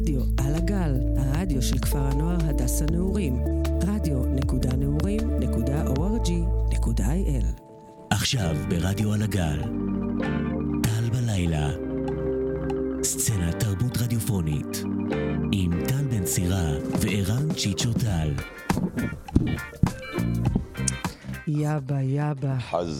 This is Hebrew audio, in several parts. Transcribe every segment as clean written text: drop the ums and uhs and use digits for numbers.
רדיו על הגל, הרדיו של כפר הנוער הדס הנעורים. radio.נעורים.org.il. עכשיו ברדיו על הגל, טל בלילה, סצנת תרבות רדיופונית, עם טל בן סירה וערן צ'יצ'ו טל. יאבא.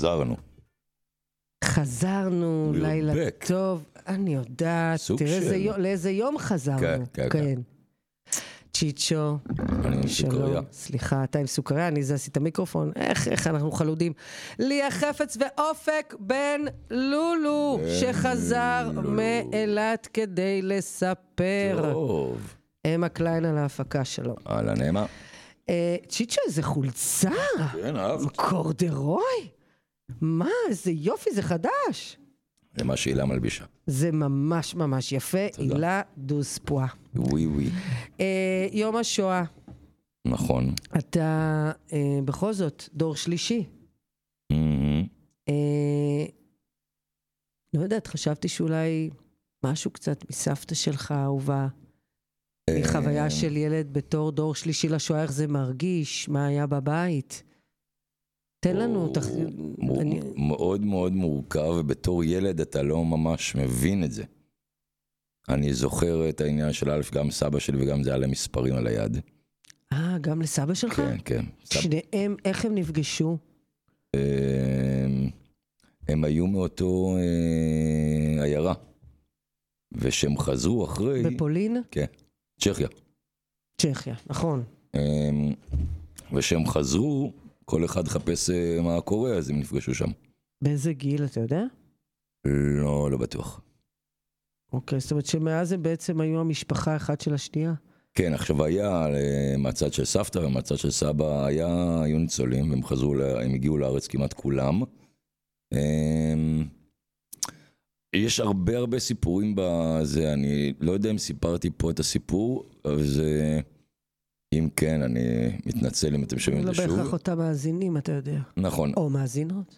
חזרנו, לילה back. טוב, אני יודעת, תראה לאיזה יום חזרנו. כן. צ'יצ'ו, שלום, סליחה, אתה עם סוכריה, אני זה עשית המיקרופון, איך אנחנו חלודים. ליה חפץ ואופק בן לולו, שחזר מאילת כדי לספר. טוב. אמה קליין על ההפקה שלו. אהלן אמה. צ'יצ'ו, איזה חולצה. כן, אהבת. קורדרוי. מה, איזה יופי, זה חדש. זה מה שהילה מלבישה. זה ממש ממש יפה. הילה דוז פואה. ווי. יום השואה. נכון. אתה בכל זאת דור שלישי. לא יודעת, חשבתי שאולי משהו קצת מסבתא שלך אהובה. מחוויה של ילד בתור דור שלישי לשואה, איך זה מרגיש, מה היה בבית. תן לנו. מאוד מאוד מורכב, ובתור ילד אתה לא ממש מבין את זה. אני זוכר את העניין של א', גם סבא שלי וגם זה היה למספרים על היד. גם לסבא שלך? כן. שניהם, איך הם נפגשו? הם היו מאותו עיירה. ושהם חזרו אחרי... בפולין? כן, צ'כיה, נכון. ושהם חזרו, כל אחד חפש מה קורה, אז הם נפגשו שם. באיזה גיל, אתה יודע? לא בטוח. אוקיי, זאת אומרת שמאז הם בעצם היו המשפחה אחת של השנייה? כן, עכשיו היה מהצד של סבתא ומהצד של סבא היו ניצולים, הם הגיעו לארץ כמעט כולם. יש הרבה סיפורים בזה, אני לא יודע אם סיפרתי פה את הסיפור, אבל זה... אם כן, אני מתנצל אם אתם שומעים את זה שוב. לא בהכרח אותם מאזינים, אתה יודע. נכון. או מאזינות.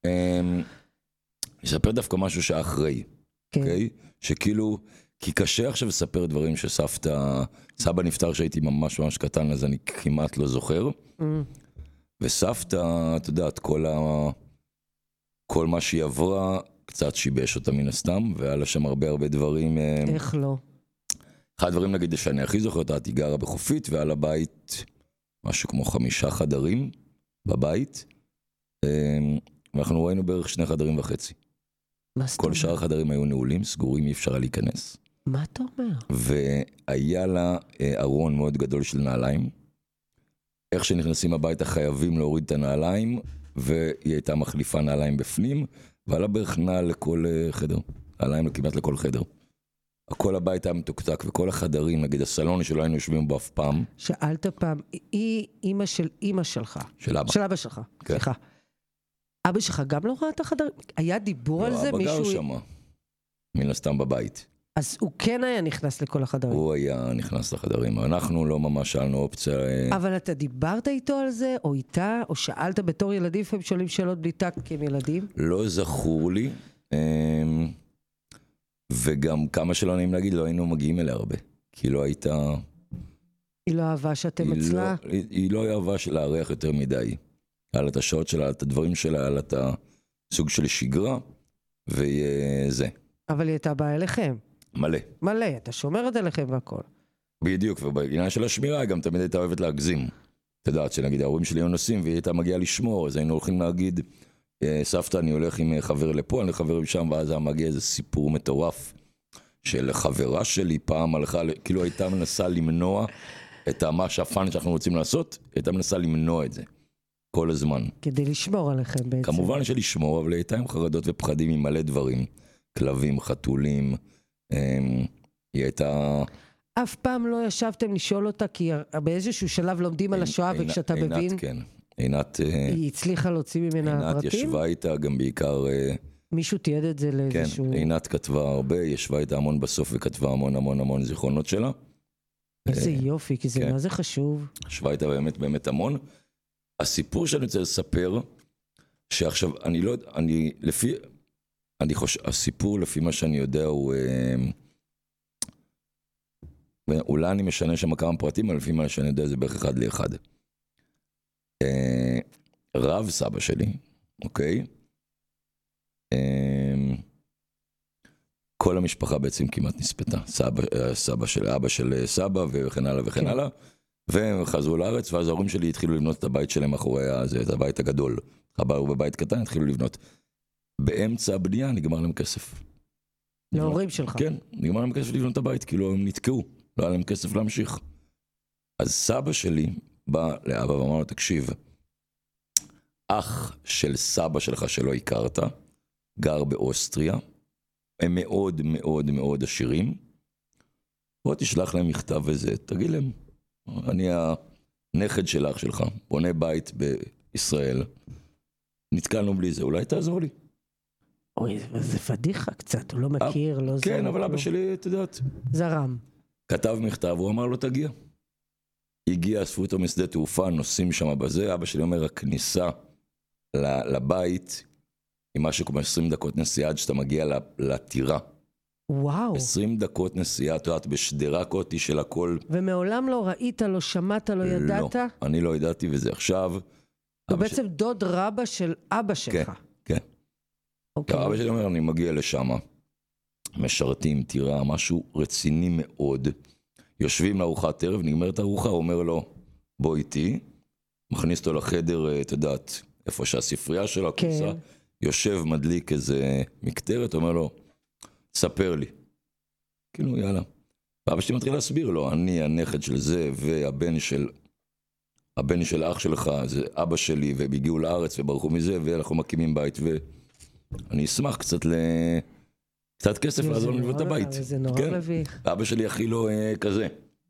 אספר דווקא משהו שאחרי. כן. אוקיי? שכאילו, כי קשה עכשיו לספר דברים סבא נפטר שהייתי ממש ממש קטן, אז אני כמעט לא זוכר. וסבתא, אתה יודעת, כל מה שהיא עברה, קצת שיבש אותה מן הסתם, והיה לה שם הרבה דברים. איך לא? אחד הדברים נגיד שאני הכי זוכר אותה, היא גרה בחופית, ועל הבית משהו כמו 5 חדרים בבית, ואנחנו ראינו בערך 2.5 חדרים. כל שאר החדרים היו נעולים, סגורים, אי אפשר להיכנס. מה אתה אומר? והיה לה ארון מאוד גדול של נעליים. איך שנכנסים הביתה חייבים להוריד את הנעליים, והיא הייתה מחליפה נעליים בפנים, ועלה בערך נעל לכל חדר. נעליים כמעט לכל חדר. כל הבית היה מתוקתק, וכל החדרים, נגיד הסלון שלא היינו יושבים בו אף פעם. שאלת פעם, היא אמא של אמא שלך. של אבא. של אבא שלך, כן. סליחה. אבא שלך גם לא ראה את החדרים? היה דיבור על זה? לא, אבא גר שמה. מן הסתם בבית. אז הוא כן היה נכנס לכל החדרים? הוא היה נכנס לחדרים. אנחנו לא ממש שאלנו אופציה... אבל אתה דיברת איתו על זה, או איתה, או שאלת בתור ילדים, לפעמים שואלים שאלות בלי טקט כי הם ילדים? לא זכור לי. וגם כמה שלא נעים להגיד, לא היינו מגיעים אליה הרבה. כי לא הייתה... היא לא אהבה שאתם אצלה? היא לא אהבה של להריח יותר מדי. היה לה את השעות שלה, את הדברים שלה, היה לה את הסוג של שגרה, וזה. אבל היא הייתה באה אליכם? מלא, אתה שומרת אליכם והכל. בדיוק, ובעניין של השמירה, גם תמיד הייתה אוהבת להגזים. אתה יודעת שנגיד, ההורים שלי היו נוסעים, והיא הייתה מגיעה לשמור, אז היינו הולכים להגיד... סבתא, אני הולך עם חבר לפה, אני חבר שם, ואז היה מגיע איזה סיפור מטורף של חברה שלי פעם הלכה, כאילו הייתה מנסה למנוע את מה שהפן שאנחנו רוצים לעשות, הייתה מנסה למנוע את זה כל הזמן. כדי לשמור עליכם בעצם. כמובן שלשמור, אבל הייתה עם חרדות ופחדים עם מלא דברים, כלבים, חתולים, היא הייתה... אף פעם לא ישבתם לשאול אותה, כי באיזשהו שלב לומדים על השואה, וכשאתה מבין... כן. עינת... היא הצליחה להוציא ממנה פרטים? עינת ישבה איתה גם בעיקר... מישהו תיעד את זה לאיזשהו... כן, עינת כתבה הרבה, ישבה איתה המון בסוף וכתבה המון זיכרונות שלה. איזה יופי, כי זה מה זה חשוב. ישבה איתה באמת המון. הסיפור שאני רוצה לספר, שעכשיו, הסיפור לפי מה שאני יודע הוא... ואולי אני משנה שם כמה פרטים, אבל לפעמים שאני יודע זה בערך 1:1. רב סבא שלי, אוקיי? כל המשפחה בעצם כמעט נספתה. סבא של אבא של סבא וכן הלאה וכן הלאה. והם חזרו לארץ, ואז ההורים שלי התחילו לבנות את הבית שלהם אחורי את הבית הגדול. חברו בבית קטן, התחילו לבנות. באמצע הבנייה נגמר להם כסף. להורים שלך? כן, נגמר להם כסף לבנות את הבית, כאילו הם נתקעו, לא היה להם כסף להמשיך. אז סבא שלי בא לאבא ואמר לו, תקשיב, אח של סבא שלך שלא הכרת, גר באוסטריה, הם מאוד מאוד מאוד עשירים, בוא תשלח להם מכתב וזה, תגיד להם, אני הנכד של אח שלך, בונה בית בישראל, נתקלנו בלי זה, אולי תעזור לי. אוי, זה פדיחה קצת, הוא לא מכיר, לא זה. כן, אבל אבא שלי, אתה יודעת. זרם. כתב מכתב, הוא אמר לו, תגיע. הגיע, אספו אותו משדה תעופה, נוסעים שם בזה, אבא שלי אומר, הכניסה לבית, עם משהו כמו 20 דקות נסיעה, עד שאתה מגיע לטירה. וואו. 20 דקות נסיעה, אתה יודעת, בשדרה קוטי של הכל. ומעולם לא ראית, לא שמעת, לא ידעת? לא, אני לא ידעתי, וזה עכשיו. הוא בעצם דוד רבא של אבא שלך. כן. אבא שלי אומר, אני מגיע לשם, משרתים, טירה, משהו רציני מאוד. יושבים לארוחת ערב, נגמרת הארוחה, הוא אומר לו, בוא איתי, מכניס אותו לחדר, אתה יודעת, איפה שהספרייה שלו, הכניסה, יושב, מדליק איזה מקטרת, אומר לו, ספר לי. כאילו, יאללה. ואבא שלי מתחיל להסביר לו, אני הנכד של זה, והבן של אח שלך, זה אבא שלי, והם הגיעו לארץ וברחו מזה, ואנחנו מקימים בית, ואני אשמח קצת כסף לעזור לנו לבנות את הבית. זה נורא מביך. ואבא שלי הכי לא כזה.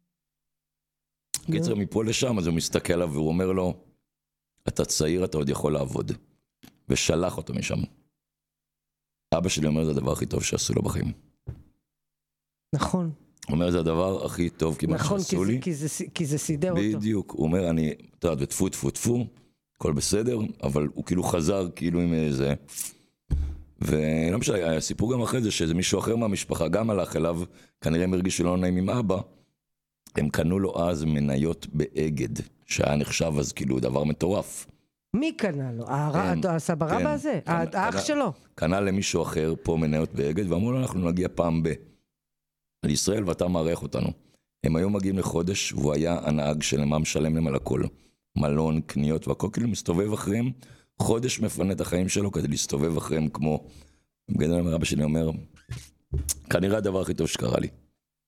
קיצר מפה לשם, אז הוא מסתכל עליו, והוא אומר לו, אתה צעיר, אתה עוד יכול לעבוד. ושלח אותו משם. אבא שלי אומר, זה הדבר הכי טוב שעשו לו בחיים. נכון. הוא אומר, זה הדבר הכי טוב כמעט שעשו לי. נכון, כי זה סידר אותו. בדיוק. הוא אומר, אני, אתה יודע, וטפו, טפו, טפו, הכל בסדר, אבל הוא כאילו חזר כאילו עם איזה... ולא משנה, היה סיפור גם אחרי זה, שזה מישהו אחר מהמשפחה גם הלך אליו, כנראה הם הרגישו לא נעים עם אבא, הם קנו לו אז מניות באגד, שהיה נחשב אז כאילו דבר מטורף. מי קנה לו? הסבא רבא הזה? האח שלו? קנה למישהו אחר פה מניות באגד, ואמרו לו, אנחנו נגיע פעם לישראל ואתה מערך אותנו. הם היום מגיעים לחודש, והוא היה הנהג שלהם, מה משלם להם על הכל. מלון, קניות והכל, כאילו מסתובב אחריהם, חודש מפנה את החיים שלו כדי להסתובב אחריהם כמו... גדל אבא שלי אומר, כנראה הדבר הכי טוב שקרה לי.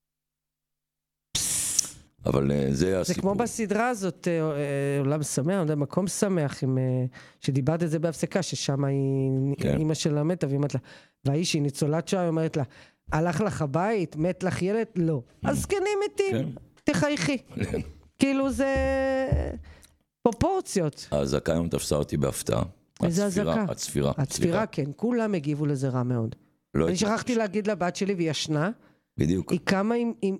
אבל זה הסיפור. זה כמו בסדרה הזאת, עולם שמח, אני יודע, מקום שמח, שדיברת את זה בהפסקה, ששם אימא שלה מתה, והאיש היא ניצולת שואה, היא אומרת לה, הלך לך הבית, מת לך ילד? לא. אז זקנים מתים, תחייכי. כאילו זה פרופורציות. ההזקה היום תפסה אותי בהפתעה. איזה הזקה? הצפירה. הצפירה, כן, כולם הגיבו לזה רע מאוד. אני שכחתי להגיד לבת שלי, והיא ישנה. בדיוק. היא קמה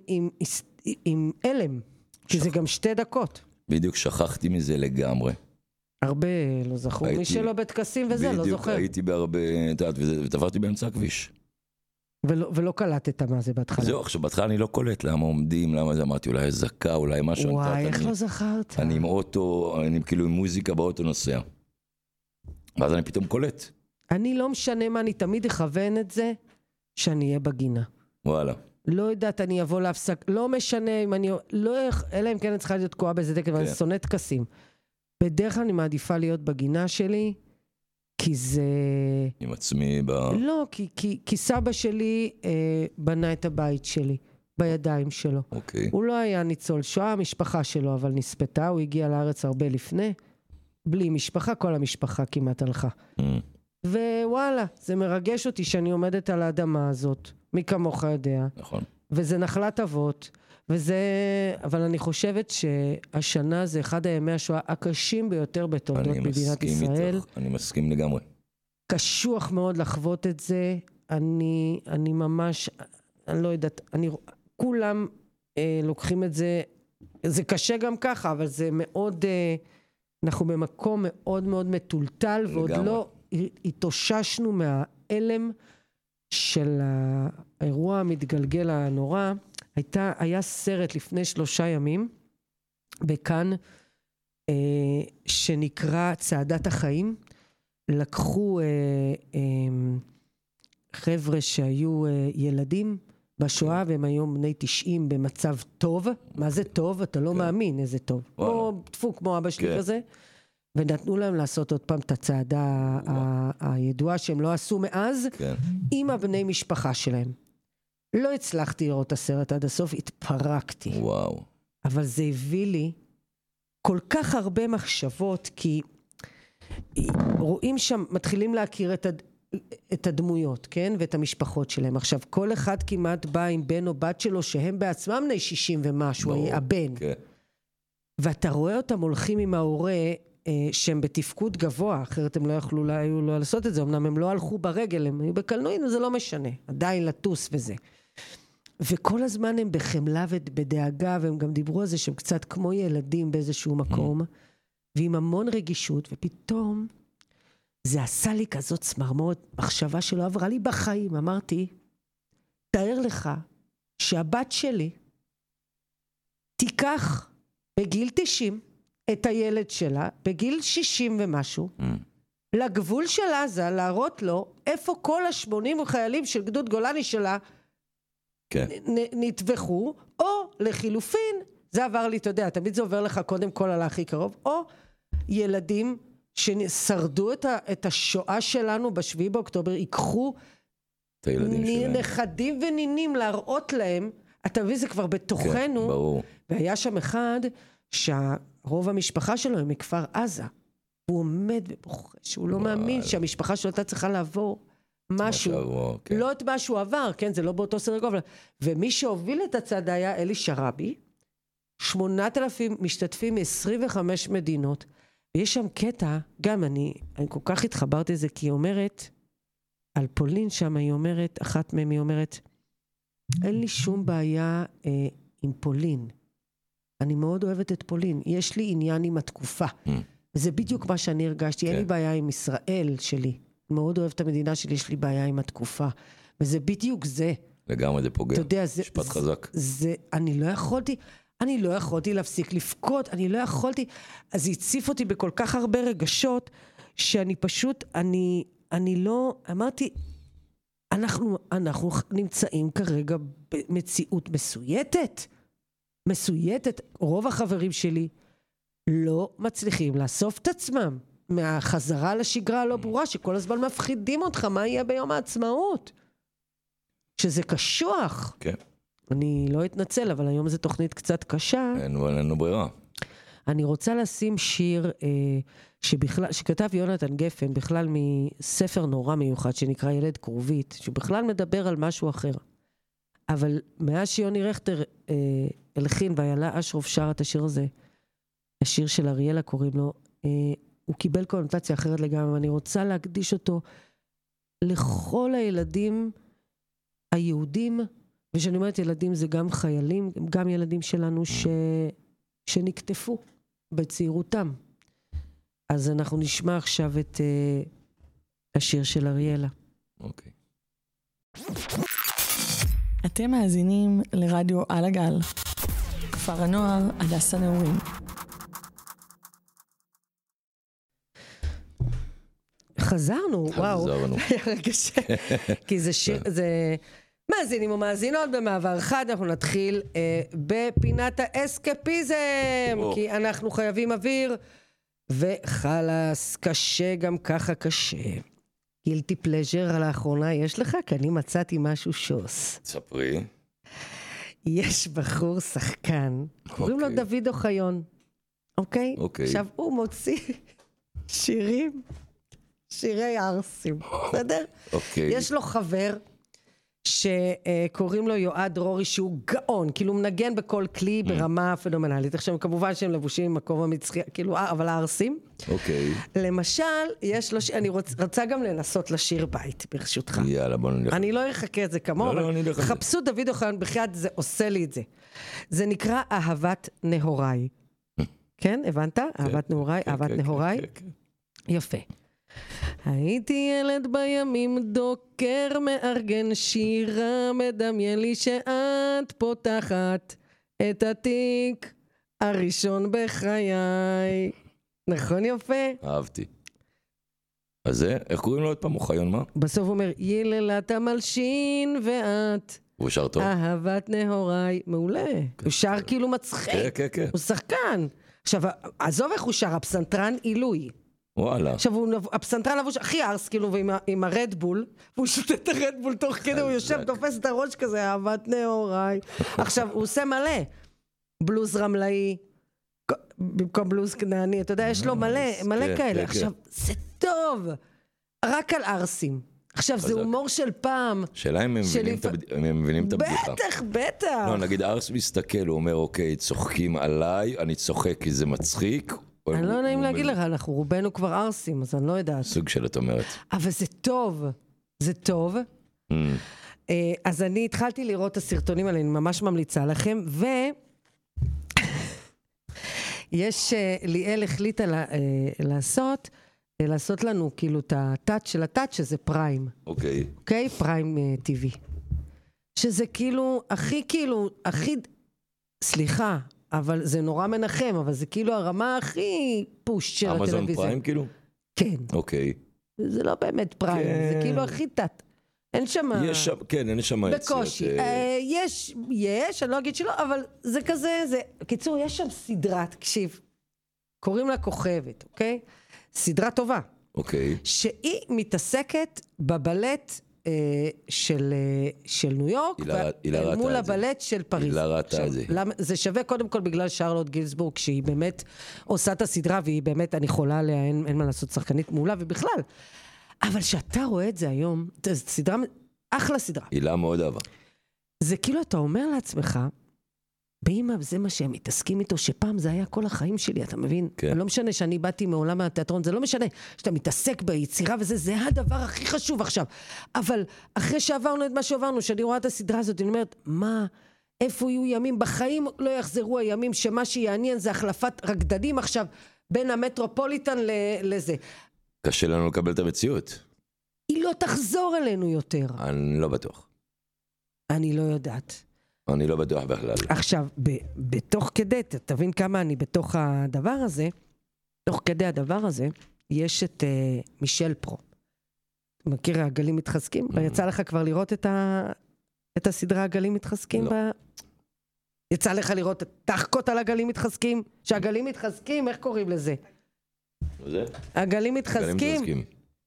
עם אלם, כי זה גם 2 דקות. בדיוק, שכחתי מזה לגמרי. הרבה לא זכור, מי שלא בטקסים וזה לא זוכר. בדיוק, הייתי בהרבה, ותפרתי באמצע הכביש. ולא קלטת מה זה בהתחלה. זהו, עכשיו בהתחלה אני לא קולט למה עומדים, למה זה אמרתי, אולי זקה, אולי משהו. וואי, איך לא זכרת? אני עם אוטו, אני כאילו עם מוזיקה באוטו נוסע. ואז אני פתאום קולט. אני לא משנה מה, אני תמיד אכוון את זה, שאני אהיה בגינה. וואלה. לא יודעת, אני אבוא להפסק, לא משנה אם אני, אלא אם כן אני צריכה להיות תקועה באיזה דקל, ואני שונא טקסים. בדרך כלל אני מעדיפה להיות בגינה שלי, כי זה... עם עצמי לא, כי סבא שלי בנה את הבית שלי, בידיים שלו. אוקיי. הוא לא היה ניצול שואה, המשפחה שלו, אבל נספתה, הוא הגיע לארץ הרבה לפני, בלי משפחה, כל המשפחה כמעט הלכה. ווואלה, זה מרגש אותי שאני עומדת על האדמה הזאת, מי כמוך יודע. נכון. וזה נחלת אבות, אבל אני חושבת שהשנה זה אחד הימי השואה הקשים ביותר בתולדות מדינת ישראל. אני מסכים לגמרי. קשוח מאוד לחוות את זה, אני ממש, אני לא יודעת, כולם לוקחים את זה, זה קשה גם ככה, אבל זה מאוד, אנחנו במקום מאוד מאוד מטולטל, ועוד לא התאוששנו מהאלם של האירוע המתגלגל הנורא. היה סרט לפני 3 ימים, בכאן, שנקרא צעדת החיים. לקחו חבר'ה שהיו ילדים בשואה, והם היום בני 90 במצב טוב. מה זה טוב? אתה לא מאמין איזה טוב. כמו דפוק, כמו אבא שלי כזה. ונתנו להם לעשות עוד פעם את הצעדה הידועה שהם לא עשו מאז, עם הבני משפחה שלהם. לא הצלחתי לראות את הסרט עד הסוף, התפרקתי. וואו. אבל זה הביא לי כל כך הרבה מחשבות, כי רואים שם, מתחילים להכיר את הדמויות, כן? ואת המשפחות שלהם. עכשיו, כל אחד כמעט בא עם בן או בת שלו, שהם בעצמם בני 60 ומשהו, הבן. ואתה רואה אותם הולכים עם ההורה, שהם בתפקוד גבוה, אחרת הם לא יכלו לעשות את זה, אמנם הם לא הלכו ברגל, הם היו בקלנועים, זה לא משנה, עדיין לטוס וזה. וכל הזמן הם בחמלה ובדאגה, והם גם דיברו על זה שהם קצת כמו ילדים באיזשהו מקום, ועם המון רגישות, ופתאום זה עשה לי כזאת צמרמורת, מחשבה שלא עברה לי בחיים. אמרתי, תאר לך שהבת שלי תיקח בגיל 90 את הילד שלה, בגיל 60 ומשהו, לגבול של עזה, להראות לו איפה כל ה-80 חיילים של גדוד גולני שלה נטבחו, או לחילופין, זה עבר לי, אתה יודע, תמיד זה עובר לך קודם כל על הכי קרוב, או ילדים ששרדו את השואה שלנו ב7 באוקטובר, ייקחו נכדים ונינים להראות להם, אתה מבין, זה כבר בתוכנו, ברור. והיה שם אחד שהרוב המשפחה שלו הם מכפר עזה, הוא עומד ובוכה, שהוא לא מאמין שהמשפחה שלו הייתה צריכה לעבור משהו, לא את מה שהוא עבר, כן, זה לא באותו סדר גודל, ומי שהוביל את הצעד היה אלי שרבי, 8,000 משתתפים מ-25 מדינות, ויש שם קטע, גם אני כל כך התחברתי לזה, כי היא אומרת, על פולין שם היא אומרת, אחת מהם היא אומרת, אין לי שום בעיה עם פולין, אני מאוד אוהבת את פולין, יש לי עניין עם התקופה, וזה בדיוק מה שאני הרגשתי, אין לי בעיה עם ישראל שלי, מאוד אוהב את המדינה שלי, יש לי בעיה עם התקופה, וזה בדיוק זה. לגמרי זה פוגע, משפט חזק. אני לא יכולתי להפסיק לפקוד, אני לא יכולתי, אז זה הציף אותי בכל כך הרבה רגשות, שאני פשוט, אני לא, אמרתי, אנחנו נמצאים כרגע במציאות מסויטת, רוב החברים שלי לא מצליחים לאסוף את עצמם, מהחזרה לשגרה הלא ברורה, שכל הזמן מפחידים אותך, מה יהיה ביום העצמאות? שזה קשוח. כן. אני לא אתנצל, אבל היום זו תוכנית קצת קשה. אין לנו ברירה. אני רוצה לשים שיר שכתב יונתן גפן, בכלל מספר נורא מיוחד, שנקרא ילד קרובית, שבכלל מדבר על משהו אחר. אבל מאז שיוני רכטר הלחין, ואיילה אשרוף שר את השיר הזה, השיר של אריאלה קוראים לו, הוא קיבל קונוטציה אחרת לגמרי, ואני רוצה להקדיש אותו לכל הילדים היהודים, ושאני אומרת ילדים זה גם חיילים, גם ילדים שלנו שנקטפו בצעירותם. אז אנחנו נשמע עכשיו את השיר של אריאלה. אוקיי. אתם מאזינים לרדיו על הגל. כפר הנוער הדס הנעורים. חזרנו, וואו. היה רגע כי זה שיר, זה מאזינים ומאזינות במעבר חד, אנחנו נתחיל בפינת האסקפיזם, כי אנחנו חייבים אוויר, וחלס, קשה גם ככה קשה. גילטי פלז'ר על האחרונה יש לך? כי אני מצאתי משהו שוס. ספרי. יש בחור שחקן, קוראים לו דוד אוחיון, אוקיי? עכשיו הוא מוציא שירי ארסים, בסדר? יש לו חבר שקוראים לו יועד דרורי, שהוא גאון, כאילו מנגן בכל כלי ברמה פנומנלית. עכשיו כמובן שהם לבושים עם מקום המצחי, כאילו, אבל הארסים. אוקיי. למשל, יש לו, אני רוצה גם לנסות לשיר בית, ברשותך. יאללה, בוא נלך. אני לא אחכה את זה כמוהו, אבל חפשו דוד אוחיון בחייאת, זה עושה לי את זה. זה נקרא אהבת נהוריי. כן, הבנת? אהבת נהוריי, אהבת נהוריי. יפה. הייתי ילד בימים דוקר מארגן שירה, מדמיין לי שאת פותחת את התיק הראשון בחיי. נכון יפה? אהבתי. אז זה, איך קוראים לו עוד פעם? אוחיון מה? בסוף הוא אומר, יללת המלשין ואת. הוא שר טוב. אהבת נהוריי. מעולה. הוא שר כאילו מצחיק. כן, כן. הוא שחקן. עכשיו, עזוב איך הוא שר, הפסנתרן עילוי. וואלה. עכשיו, הפסנתרן לבוש הכי ארס, כאילו, עם הרדבול, והוא שותה את הרדבול תוך כדי, הוא יושב, תופס את הראש כזה, אהבת נהוריי. עכשיו, הוא עושה מלא. בלוז רמלאי, במקום בלוז כנעני, אתה יודע, יש לו מלא כאלה. עכשיו, זה טוב. רק על ארסים. עכשיו, זה הומור של פעם. שאלה אם הם מבינים את הבדיחה. בטח. לא, נגיד, ארס מסתכל, הוא אומר, אוקיי, צוחקים עליי, אני צוחק כי זה מצחיק. אני לא נעים להגיד לך, אנחנו רובנו כבר ארסים, אז אני לא יודעת. סוג של את אומרת. אבל זה טוב. זה טוב. אז אני התחלתי לראות את הסרטונים האלה, אני ממש ממליצה לכם, יש, ליאל החליטה לעשות לנו כאילו את הטאץ' של הטאץ', שזה פריים. אוקיי. אוקיי? פריים TV. שזה כאילו, הכי, סליחה, אבל זה נורא מנחם, אבל זה כאילו הרמה הכי פושט של הטלוויזיה. אמזון פריים כאילו? כן. אוקיי. זה לא באמת פריים, זה כאילו הכי תת. אין שם... כן, אין שם... בקושי. יש, אני לא אגיד שלא, אבל זה כזה, קיצור, יש שם סדרה, תקשיב, קוראים לה כוכבת, אוקיי? סדרה טובה. אוקיי. שהיא מתעסקת בבלט של ניו יורק, מול הבלט של פריז. היא ראתה את זה. זה שווה קודם כל בגלל שרלוט גילסבורג, שהיא באמת עושה את הסדרה, והיא באמת, אני חולה עליה, אין מה לעשות, שחקנית מעולה, ובכלל. אבל שאתה רואה את זה היום, סדרה, אחלה סדרה. הילה מאוד אהבה. זה כאילו אתה אומר לעצמך, באמא, זה מה שהם מתעסקים איתו, שפעם זה היה כל החיים שלי, אתה מבין? כן. לא משנה שאני באתי מעולם התיאטרון, זה לא משנה שאתה מתעסק ביצירה וזה, זה הדבר הכי חשוב עכשיו. אבל אחרי שעברנו את מה שעברנו, שאני רואה את הסדרה הזאת, אני אומרת, מה, איפה יהיו ימים? בחיים לא יחזרו הימים שמה שיעניין זה החלפת רקדנים עכשיו, בין המטרופוליטן לזה. קשה לנו לקבל את המציאות. היא לא תחזור אלינו יותר. אני לא בטוח. אני לא יודעת. אני לא בטוח בכלל. עכשיו, בתוך כדי, תבין כמה אני בתוך הדבר הזה, תוך כדי הדבר הזה, יש את מישל פרו. מכיר, הגלים מתחזקים? יצא לך כבר לראות את הסדרה הגלים מתחזקים? לא. יצא לך לראות תחקות על הגלים מתחזקים? שהגלים מתחזקים, איך קוראים לזה? זה? הגלים מתחזקים.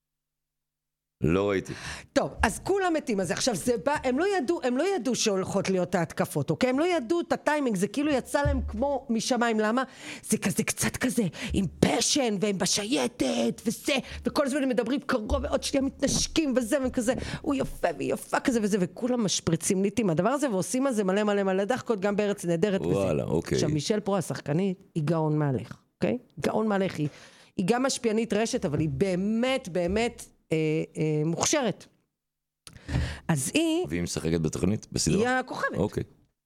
לא ראיתי. טוב, אז כולם מתים. אז עכשיו זה בא, הם לא ידעו שהולכות להיות ההתקפות, אוקיי? הם לא ידעו את הטיימינג, זה כאילו יצא להם כמו משמיים. למה? זה כזה קצת כזה, עם פשן, והם בשייטת, וזה, וכל הזמן הם מדברים קרוב, ועוד שנייה מתנשקים, וזה, והם כזה, הוא יפה והיא יפה כזה וזה, וכולם משפריצים ניתים הדבר הזה, ועושים על זה מלא מלא מלא דחקות, גם בארץ נהדרת וזה. וואלה, אוקיי. עכשיו, מישל פרו, השחקנית, היא גאון מהלך, אוקיי? גאון מהלך, היא גם משפיענית רשת, אבל היא באמת, באמת מוכשרת. אז והיא משחקת בתוכנית? בסדרה? היא הכוכבת. אוקיי.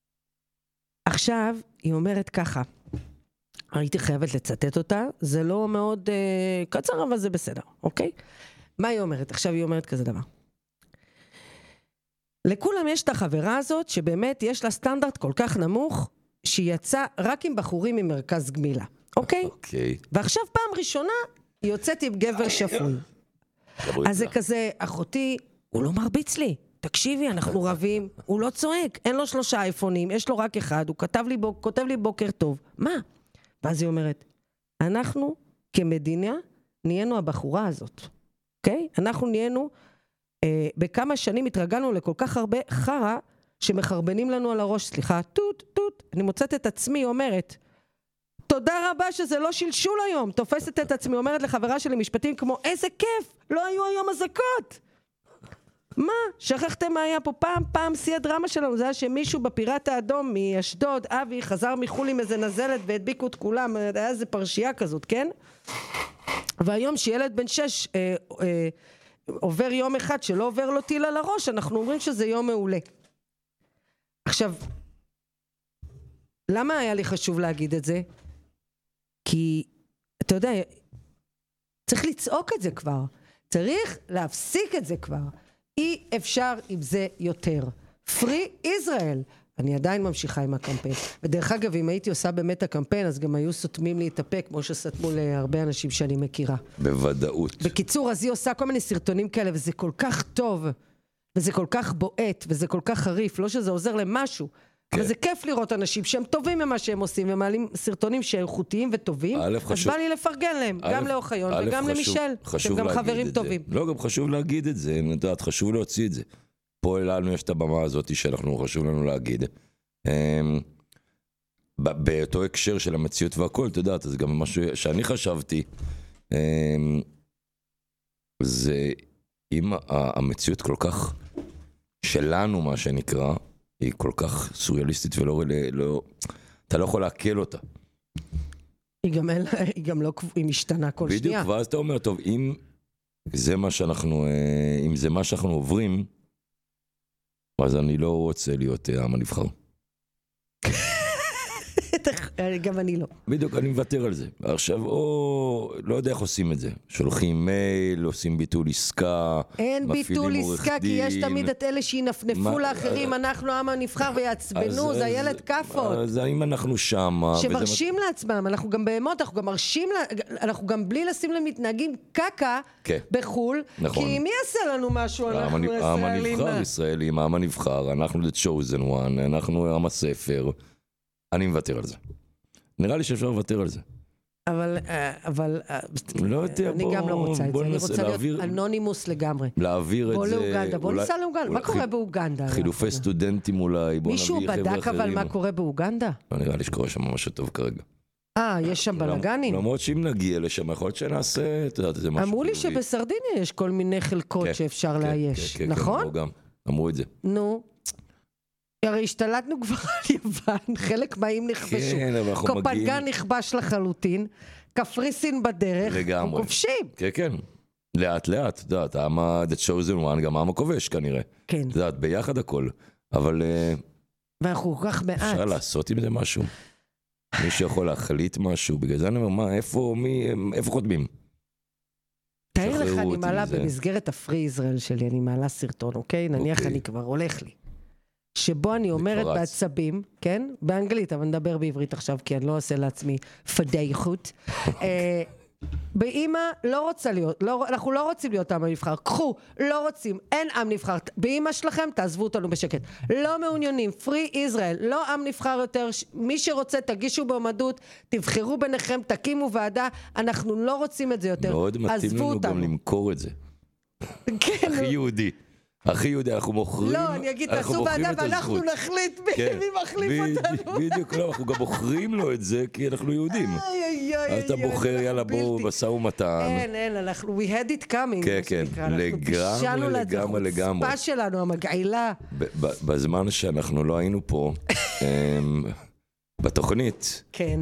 עכשיו, היא אומרת ככה, הייתי חייבת לצטט אותה, זה לא מאוד קצר, אבל זה בסדר, אוקיי? מה היא אומרת? עכשיו היא אומרת כזה דבר. לכולם יש את החברה הזאת, שבאמת יש לה סטנדרט כל כך נמוך, שהיא יצאה רק עם בחורים ממרכז גמילה, אוקיי? אוקיי. ועכשיו פעם ראשונה, היא יוצאת עם גבר שפוי. אז זה כזה, אחותי, הוא לא מרביץ לי, תקשיבי, אנחנו רבים, הוא לא צועק, אין לו 3 אייפונים, יש לו רק אחד, הוא כותב לי בוקר טוב, מה? ואז היא אומרת, אנחנו כמדינה נהיינו הבחורה הזאת, אוקיי? אנחנו נהיינו, בכמה שנים התרגלנו לכל כך הרבה חרה, שמחרבנים לנו על הראש, סליחה, טוט, אני מוצאת את עצמי, אומרת, תודה רבה שזה לא שלשול היום, תופסת את עצמי, אומרת לחברה שלי משפטים כמו, איזה כיף, לא היו היום הזקות. מה? שכחתם מה היה פה פעם שיא הדרמה שלנו, זה היה שמישהו בפיראט האדום מאשדוד, אבי, חזר מחול עם איזה נזלת והדביקו את כולם, היה איזה פרשייה כזאת, כן? והיום שילד בן 6 עובר יום אחד שלא עובר לו טיל על הראש, אנחנו אומרים שזה יום מעולה. עכשיו, למה היה לי חשוב להגיד את זה? כי, אתה יודע, צריך לצעוק את זה כבר. צריך להפסיק את זה כבר. אי אפשר עם זה יותר. Free Israel. אני עדיין ממשיכה עם הקמפיין. ודרך אגב, אם הייתי עושה באמת הקמפיין, אז גם היו סותמים להתאפק, כמו שסתמו להרבה אנשים שאני מכירה. בוודאות. בקיצור, אז היא עושה כל מיני סרטונים כאלה, וזה כל כך טוב, וזה כל כך בועט, וזה כל כך חריף, לא שזה עוזר למשהו. אבל זה כיף לראות אנשים שהם טובים ממה שהם עושים, ומעלים סרטונים שאיכותיים וטובים, אז בא לי לפרגן להם, גם לאוחיון וגם למישל, שהם גם חברים טובים. לא, גם חשוב להגיד את זה, נדעת, חשוב להוציא את זה. פה לנו יש את הבמה הזאת שאנחנו חשוב לנו להגיד. באותו הקשר של המציאות והכל, אתה יודעת, אז גם משהו שאני חשבתי, זה אם המציאות כל כך שלנו, מה שנקרא, היא כל כך סוריאליסטית ולא, אתה לא יכול להקל אותה. היא גם לא, היא משתנה כל בדיוק, שנייה. ואז אתה אומר, טוב, אם זה מה שאנחנו עוברים, אז אני לא רוצה להיות העם הנבחר. גם אני לא. בדיוק, אני מוותר על זה. עכשיו, לא יודע איך עושים את זה. שולחים מייל, עושים ביטול עסקה, אין ביטול עסקה, כי יש תמיד את אלה שינפנפו לאחרים, אנחנו העם הנבחר ויעצבנו, זה הילד כפות. אז האם אנחנו שם? שמרשים לעצמם, אנחנו גם בהמות, אנחנו גם מרשים, אנחנו גם בלי לשים למתנהגים קקה בחול, כי מי יעשה לנו משהו? אנחנו העם הנבחר ישראלים, העם הנבחר, אנחנו the chosen one, אנחנו עם הספר. אני מוותר על זה. נראה לי שאפשר לוותר על זה. אבל לא יודע, אני גם לא רוצה את זה. אני רוצה להיות אנונימוס לגמרי. להעביר את זה. בוא לאוגנדה, בוא ניסע לאוגנדה. מה קורה באוגנדה? חילופי סטודנטים אולי, בוא נביא חבר'ה אחרים. מישהו בדק אבל מה קורה באוגנדה? לא נראה לי שקורה שם משהו טוב כרגע. יש שם בלגנים? למרות שאם נגיע לשם, יכול להיות שנעשה, אתה יודעת, זה משהו. אמרו לי שבסרדיניה יש כל מיני חלקות שאפשר לאייש, נכון? אמרו את זה. נו. הרי השתלטנו כבר על יוון, חלק מהאים נכבשו. קופנגן נכבש לחלוטין, קפריסין בדרך, הם כובשים. כן, כן. לאט לאט, אתה יודעת, the chosen one, גם העם הכובש כנראה. כן. אתה יודעת, ביחד הכל. אבל ואנחנו כל כך מעט. אפשר לעשות עם זה משהו. מישהו יכול להחליט משהו, בגלל זה אני אומר, מה, איפה חותמים? תאר לך, אני מעלה במסגרת הפרי ישראל שלי, אני מעלה סרטון, אוקיי? נניח אני כבר הולך לי. שבו אני אומרת בעצבים, כן? באנגלית, אבל נדבר בעברית עכשיו, כי אני לא עושה לעצמי פדייחות. באמא לא רוצה להיות, אנחנו לא רוצים להיות עם הנבחר, קחו, לא רוצים, אין עם נבחר, באמא שלכם תעזבו אותנו בשקט, לא מעוניינים, Free Israel, לא עם נבחר יותר, מי שרוצה תגישו במועמדות, תבחרו ביניכם, תקימו ועדה, אנחנו לא רוצים את זה יותר, עזבו אותנו. מאוד מתאים לנו גם למכור את זה. כן. הכי יהודי. הכי יהודי, אנחנו מוכרים... לא, אני אגיד, תעשו ועדה ואנחנו נחליט מי מחליף אותנו. בדיוק, לא, אנחנו גם מוכרים לו את זה, כי אנחנו יהודים. אתה בוחר, יאללה, בואו, מסע ומתן. אין, we had it coming. כן, כן, לגמרי. חוצפה שלנו, המגעילה. בזמן שאנחנו לא היינו פה, בתוכנית, כן.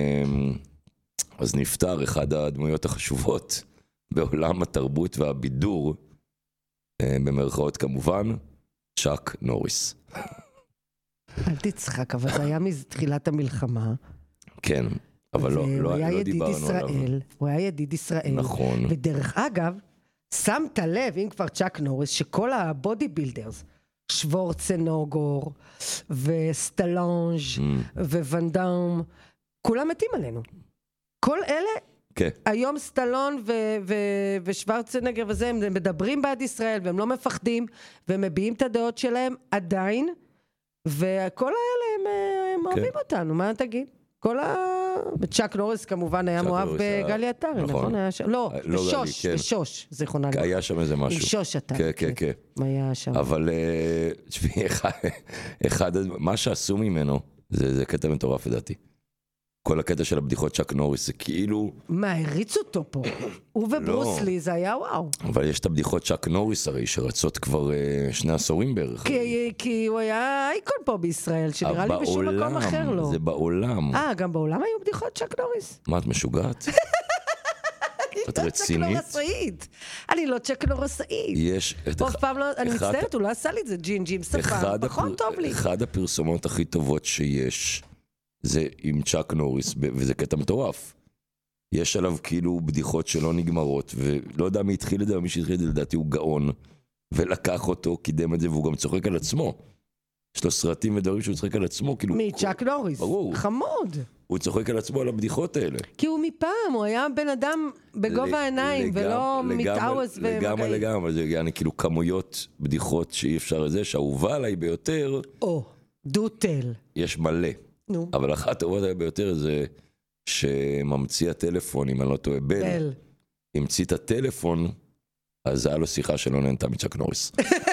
אז נפטר אחד הדמויות החשובות בעולם התרבות והבידור, במרכאות כמובן, צ'אק נוריס. אל תצחק, אבל זה היה מתחילת המלחמה. כן, אבל לא דיברנו עליו. הוא היה ידיד ישראל. נכון. ודרך אגב, שמת לב, אם כבר צ'אק נוריס, שכל הבודי בילדרס, שוורצנוגור, וסטלונג' וונדאום, כולם מתים עלינו. כל אלה... כן. היום סטלון ושוורצנגר וזה, הם מדברים בעד ישראל, והם לא מפחדים, והם מביעים את הדעות שלהם עדיין, וכל האלה הם אוהבים אותנו, מה תגיד? צ'אק נוריס כמובן היה מואב בגלי אתרי, נכון? לא, בשוש, זיכרונה. היה שם איזה משהו. עם שוש אתרי. כן, כן. היה שם. אבל, מה שעשו ממנו, זה קטע מטורף לדעתי. כל הקטע של הבדיחות צ'אק נוריס זה כאילו... מה, הריץ אותו פה? הוא וברוסלי, זה היה וואו. אבל יש את הבדיחות צ'אק נוריס הרי, שרצות כבר 2 עשורים בערך. כי הוא היה אייקון פה בישראל, שנראה לי בשום מקום אחר לא. זה בעולם. גם בעולם היו בדיחות צ'אק נוריס? מה, את משוגעת? את רצינית? אני לא צ'אק נורסאית. יש... אני מצטערת, הוא לא עשה לי את זה, ג'ינג'ים, ספר, פחות טוב לי. אחד הפרסומות הכי טובות שיש... זה עם צ'אק נוריס, וזה קטע מטורף. יש עליו כאילו בדיחות שלא נגמרות, ולא יודע מי התחיל את זה, מי שהתחיל את זה לדעתי הוא גאון, ולקח אותו, קידם את זה, והוא גם צוחק על עצמו. יש לו סרטים ודברים שהוא צוחק על עצמו, כאילו... מצ'אק נוריס. ברור. חמוד. הוא צוחק על עצמו על הבדיחות האלה. כי הוא מפעם, הוא היה בן אדם בגובה העיניים, ולא מתאווס ומגעי. לגמרי, זה יעני כאילו כמויות בדיחות שאי אפשר לזה, שהאהובה עליי ביותר... דוטל. יש מלא. נו. אבל אחת האהובות עליי ביותר זה שממציא הטלפון, אם אני לא טועה, בל. המציא את הטלפון, אז היה לו שיחה שלא נהנתה מצ'אק נוריס.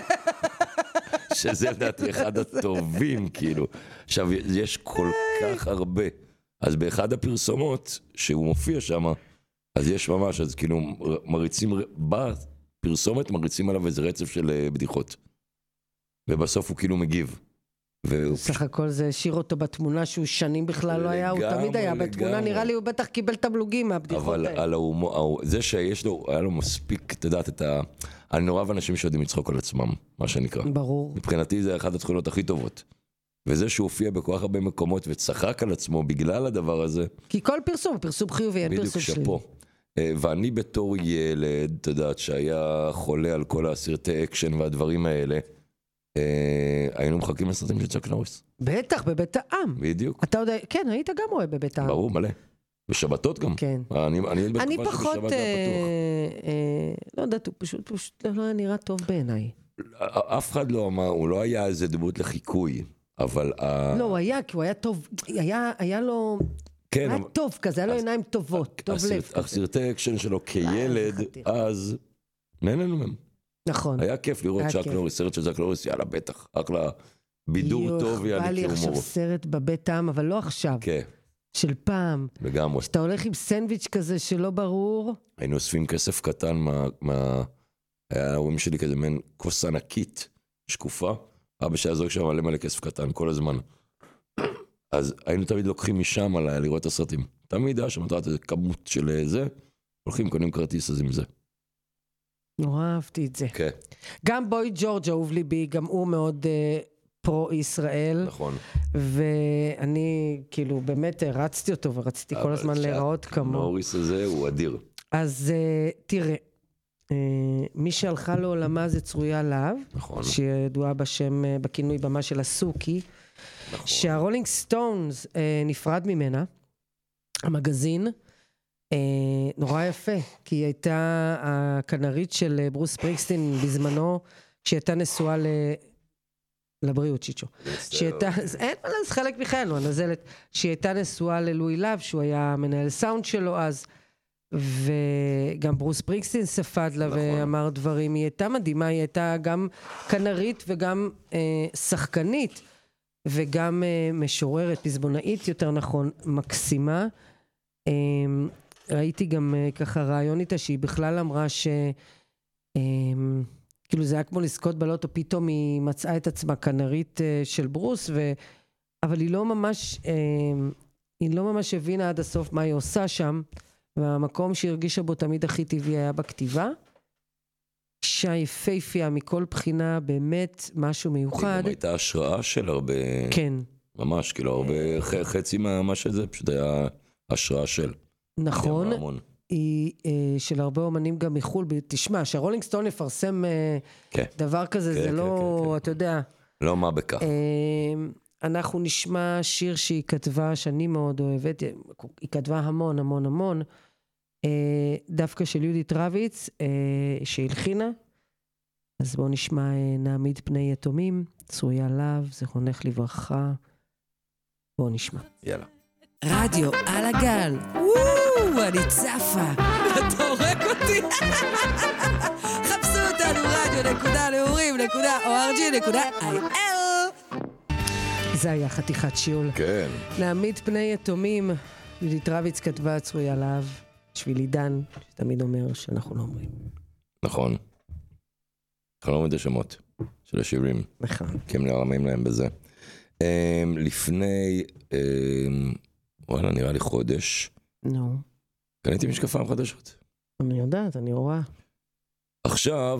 שזה לדעתי אחד הטובים, כאילו. עכשיו, יש כל כך הרבה. אז באחד הפרסומות, שהוא מופיע שם, אז יש ממש, אז כאילו, מריצים, בפרסומת מריצים עליו איזה רצף של בדיחות. ובסוף הוא כאילו מגיב. סך הכל זה השאיר אותו בתמונה שהוא שנים בכלל לא היה, הוא תמיד היה בתמונה, נראה לי הוא בטח קיבל תמלוגים מהבדיחות האלה. אבל זה שיש לו, היה לו מספיק, אתה יודעת, אני נורא אנשים שיודעים לצחוק על עצמם, מה שנקרא. ברור. מבחינתי זה אחת התכונות הכי טובות. וזה שהוא הופיע בכל כך הרבה מקומות וצחק על עצמו בגלל הדבר הזה. כי כל פרסום חיובי, אין פרסום שלי. בדיוק שפה. ואני בתור ילד, אתה יודעת, שהיה חולה על כל הסרטי אקשן והדברים האלה, היינו מחכים לסרטים של צ'אק נוריס. בטח, בבית העם. בדיוק. אתה יודע, כן, היית גם רואה בבית העם. ברור, מלא. בשבתות גם. כן. אני פחות, לא יודעת, הוא פשוט לא היה נראה טוב בעיניי. אף אחד לא אמר, הוא לא היה איזה דמות לחיקוי, אבל... לא, הוא היה, כי הוא היה טוב, היה לו... כן. היה טוב כזה, היה לו עיניים טובות, טוב לב. הסרטי אקשן שלו כילד, אז נהנינו מהם. נכון. היה כיף לראות צ'אק נוריס, סרט של צ'אק נוריס, יאללה, בטח. אחלה בידור טוב, יאללה, בא לי עכשיו סרט בבית העם, אבל לא עכשיו. כן. של פעם. לגמרי. שאתה הולך עם סנדוויץ' כזה שלא ברור. היינו אוספים כסף קטן היה ההורים שלי כזה מעין כוס ענקית, שקופה. אבא שהיה זורק שם מלא כסף קטן, כל הזמן. אז היינו תמיד לוקחים משם עליי לראות את הסרטים. תמיד היה שם, אתה יודעת, כמות של זה, הולכים, קונים כרטיס אז עם זה. נורא אהבתי את זה. כן. גם בוי ג'ורג' אהוב ליבי, גם הוא מאוד פרו-ישראל. נכון. ואני כאילו באמת הרצתי אותו, ורציתי כל הזמן להיראות כמו. נוריס הזה הוא אדיר. אז תראה, מי שהלכה לעולמה זה צרויה להב, נכון. שידועה בשם, בכינוי במה של הסוקי, נכון. שהרולינג סטונס נפרד ממנה, המגזין, נורא יפה, כי היא הייתה הכנרית של ברוס ספרינגסטין בזמנו, כשהיא הייתה נשואה לבריאות, צ'יצ'ו. אין מה אז חלק מחיינו, הנזלת, שהיא הייתה נשואה ללואי להב, שהוא היה מנהל סאונד שלו אז, וגם ברוס ספרינגסטין ספד לה ואמר דברים, היא הייתה מדהימה, היא הייתה גם כנרית וגם שחקנית, וגם משוררת, פזמונאית יותר נכון, מקסימה. ראיתי גם ככה רעיון איתה שהיא בכלל אמרה כאילו זה היה כמו לזכות בלוטו, פתאום היא מצאה את עצמה כנרית של ברוס, אבל היא לא ממש הבינה עד הסוף מה היא עושה שם, והמקום שהיא הרגישה בו תמיד הכי טבעי היה בכתיבה. אישה יפהפייה מכל בחינה, באמת משהו מיוחד. היא גם הייתה השראה של הרבה... כן. ממש, כאילו הרבה חצי מה שזה, פשוט היה השראה של... נכון. היא של הרבה אומנים גם מחול. תשמע, שהרולינג סטון יפרסם דבר כזה, זה לא, אתה יודע. לא מה בכך. אנחנו נשמע שיר שהיא כתבה, שאני מאוד אוהבת, היא כתבה המון, המון, המון, דווקא של יהודית רביץ, שהלחינה. אז בואו נשמע נעמיד פני יתומים, צרויה להב, זכרונך לברכה. בואו נשמע. יאללה. רדיו על הגל. אני צפה. אתה הורג אותי. חפשו אותנו radio.להורים.org.il. זה היה חתיכת שיעול. כן. נעמיד פני יתומים. יהודית רביץ כתבה צרויה להב. בשביל עידן, שתמיד אומר שאנחנו לא אומרים. נכון. אנחנו לא אומרים את השמות של השירים. נכון. כי הם נרמים להם בזה. לפני, וואלה, נראה לי חודש. נו. קניתי משקפיים חדשות. אני יודעת, אני רואה. עכשיו,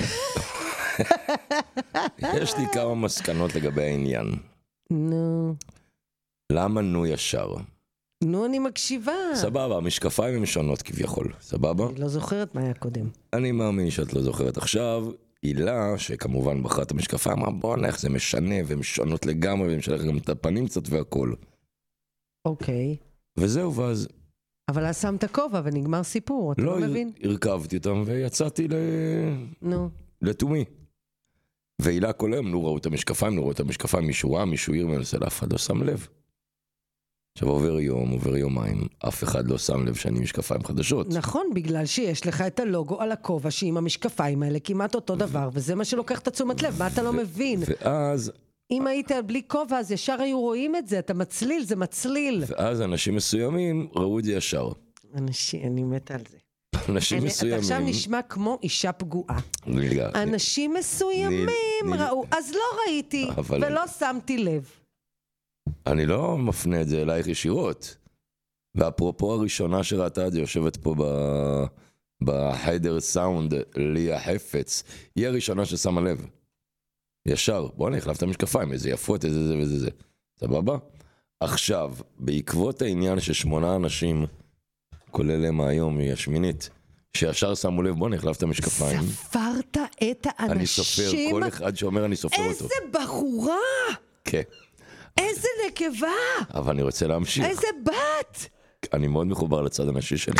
יש לי כמה מסקנות לגבי העניין. נו. למה נו ישר? נו, אני מקשיבה. סבבה, המשקפיים הם שונות כביכול, סבבה? אני לא זוכרת מה היה קודם. אני מאמין שאת לא זוכרת. עכשיו, הילה, שכמובן בחרה את המשקפיים, אמרה, בוא נלך, זה משנה, והן שונות לגמרי, והן משנה גם את הפנים קצת והכל. אוקיי. וזהו, ואז... אבל אז שמת כובע ונגמר סיפור, אתה לא מבין? לא, הרכבתי אותם ויצאתי לתומי. והילה כל היום, ראו את המשקפיים, מישהו רע, מישהו עיר מנסה, אף אחד לא שם לב. עכשיו עובר יום, עובר יומיים, אף אחד לא שם לב שאני משקפיים חדשות. נכון, בגלל שיש לך את הלוגו על הכובע שעם המשקפיים האלה כמעט אותו דבר, וזה מה שלוקח את התשומת לב, מה אתה לא מבין? ואז... אם היית בלי כובע, אז ישר היו רואים את זה, אתה מצליל, זה מצליל. ואז אנשים מסוימים ראו את זה ישר. אני מתה על זה. אנשים מסוימים... אתה עכשיו נשמע כמו אישה פגועה. אנשים מסוימים ראו, אז לא ראיתי, ולא שמתי לב. אני לא מפנה את זה אלייך ישירות. ואפרופו הראשונה שראתה את זה, יושבת פה בחדר סאונד, ליה חפץ, היא הראשונה ששמה לב. ישר, בוא נחלף את המשקפיים, איזה יפות, איזה זה וזה זה. סבבה? עכשיו, בעקבות העניין ש8 אנשים, כולל הם היום, היא השמינית, שישר שמו לב, בוא נחלף את המשקפיים. ספרת את האנשים? אני סופר, כל אחד שאומר אני סופר אותו. איזה בחורה! כן. איזה נקבה! אבל אני רוצה להמשיך. איזה בת! אני מאוד מחובר לצד הנשי שלי.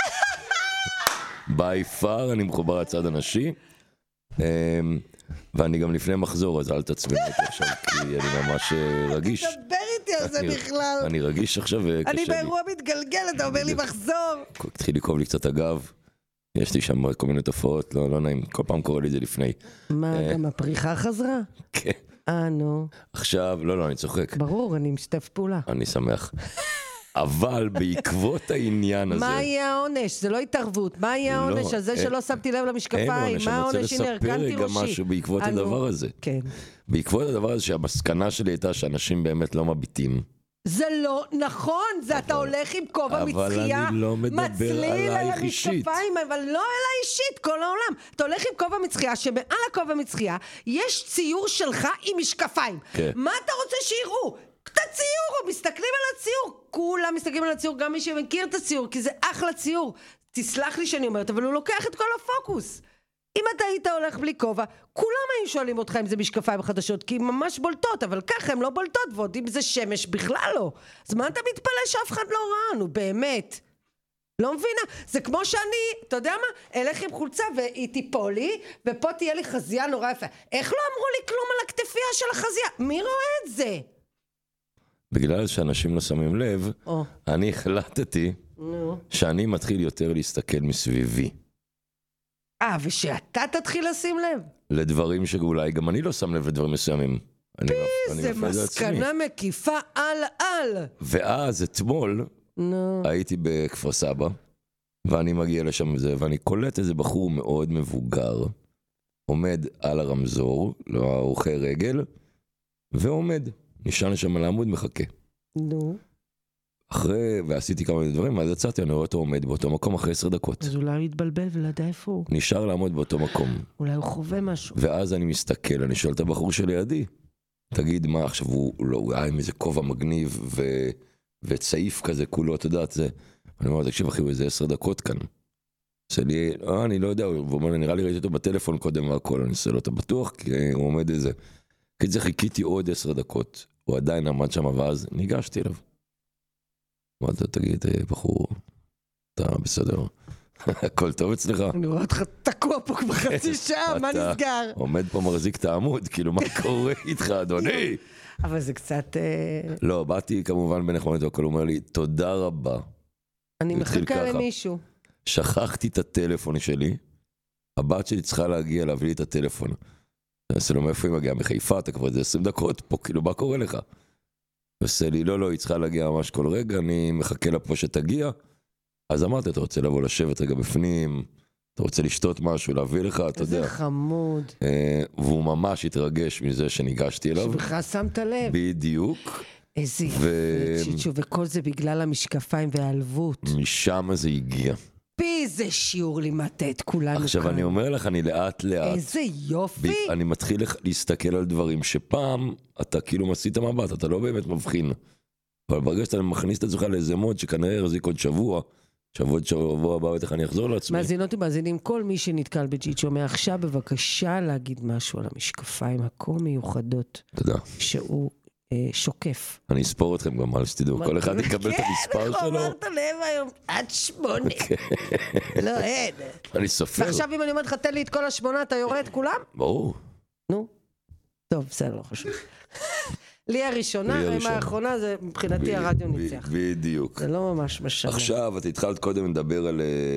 by far אני מחובר לצד הנשי. ואני גם לפני מחזור, אז אל תעצבן אותי עכשיו, כי אני ממש רגיש. תדבר איתי על זה בכלל. אני רגיש עכשיו וקשה לי. אני באירוע מתגלגל, אתה אומר לי מחזור. התחיל לקרוב לי קצת הגב. יש לי שם כל מיני תופעות, לא נעים. כל פעם קורא לי את זה לפני. מה, גם הפריחה חזרה? כן. נו. עכשיו, לא, אני צוחק. ברור, אני משתף פעולה. אני שמח. אבל בעקבות העניין הזה... מה יהיה העונש? זה לא התערבות. מה יהיה העונש? על זה שלא שמתי לב למשקפיים? מה העונש? הנה, הרגנתי ראשי. גם משהו בעקבות הדבר הזה. כן. בעקבות הדבר הזה שהמסקנה שלי הייתה שאנשים באמת לא מביטים. זה לא נכון, זה אתה הולך עם כובע מצחייה, אבל אני לא מדבר עלייך אישית. אבל לא עליי אישית, כל העולם. אתה הולך עם כובע מצחייה, שמעל הכובע מצחייה יש ציור שלך עם משקפיים. מה אתה רוצה שיראו? את הציור, מסתכלים על הציור, כולם מסתכלים על הציור, גם מי שמכיר את הציור, כי זה אחלה ציור. תסלח לי שאני אומרת, אבל הוא לוקח את כל הפוקוס. אם אתה היית הולך בלי כובע, כולם היו שואלים אותך אם זה משקפיים חדשות, כי הם ממש בולטות, אבל ככה הם לא בולטות, ועוד אם זה שמש בכלל לא. אז מה אתה מתפלא שאף אחד לא ראה? נו, באמת. לא מבינה, זה כמו שאני, אתה יודע מה? אלך עם חולצה והיא תיפול לי, ופה תהיה לי חזייה נורא יפה. איך לא אמרו לי כלום על הכתפייה של החזייה? מי רואה את זה? בגלל שאנשים לא שמים לב, אני החלטתי שאני מתחיל יותר להסתכל מסביבי. ושאתה תתחיל לשים לב? לדברים שאולי גם אני לא שם לב לדברים מסוימים. זה מסקנה מקיפה על. ואז אתמול הייתי בכפר סבא, ואני מגיע לשם ואני קולט איזה בחור מאוד מבוגר, עומד על הרמזור, לא הולכי רגל, ועומד. נשאר לשם על העמוד, מחכה. אחרי, ועשיתי כמה דברים, אז יצאתי, אני רואה אותו עומד באותו מקום אחרי 10 דקות. אז אולי הוא יתבלבל ולדע איפה הוא. נשאר לעמוד באותו מקום. אולי הוא חווה משהו. ואז אני מסתכל, אני שואל את הבחור שלידי, תגיד מה, עכשיו הוא היה עם איזה כובע מגניב וצעיף כזה, כולו, אתה יודעת, זה. אני אומר, תקשיב אחי, הוא איזה 10 דקות כאן. עושה לי, אני לא יודע, הוא אומר, נראה לי ראיתי אותו בטלפון קודם והכל, אני עושה לו, אתה בטוח? כי הוא עומד איזה. כי זה חיכיתי עוד 10 דקות. הוא עדיין עמד שם, ואז ניגשתי אליו. אמרת, תגיד, בחור, אתה בסדר? הכל טוב אצלך? אני רואה אותך תקוע פה כבר חצי שעה, מה נסגר? עומד פה מרזיק את העמוד, כאילו, מה קורה איתך, אדוני? אבל זה קצת... לא, באתי כמובן בנחמנות, והכל אומר לי, תודה רבה. אני מחכה למישהו. שכחתי את הטלפון שלי, הבת שלי צריכה להגיע להביא לי את הטלפון. אני עושה לו, מאיפה היא מגיעה? מחיפה, אתה כבר איזה 20 דקות פה, כאילו, מה קורה לך? ועושה לי, לא, היא צריכה להגיע ממש כל רגע, אני מחכה לה פה שתגיע. אז אמרתי, אתה רוצה לבוא לשבת רגע בפנים, אתה רוצה לשתות משהו, להביא לך, אתה יודע. איזה חמוד. והוא ממש התרגש מזה שניגשתי אליו. שבכלל שמת לב. בדיוק. איזה יפה, וכל זה בגלל המשקפיים והעלבות. משם זה הגיע. איזה שיעור לימדת את כולנו. עכשיו אני אומר לך, אני לאט לאט. איזה יופי. אני מתחיל להסתכל על דברים שפעם אתה כאילו מסית המבט, אתה לא באמת מבחין. אבל ברגע שאתה מכניס את עצמך לאיזה מוד שכנראה יחזיק עוד שבוע הבא בטח אני אחזור לעצמי. מאזינות ומאזינים, כל מי שנתקל בצ'יצ'ו מעכשיו בבקשה להגיד משהו על המשקפיים הכה מיוחדות. תודה. שהוא שוקף. אני אספור אתכם גם על שתדעו, כל אחד יקבל את המספר שלו. כן, אמרת להם היום, עד 8. לא, אין. אני סופר. ועכשיו אם אני אומרת לך, תן לי את כל 8, אתה יורה את כולם? ברור. נו, טוב, בסדר, לא חשוב. לי הראשונה, עם האחרונה, זה מבחינתי הרדיו ניצח. בדיוק. זה לא ממש משנה. עכשיו, את התחלת קודם לדבר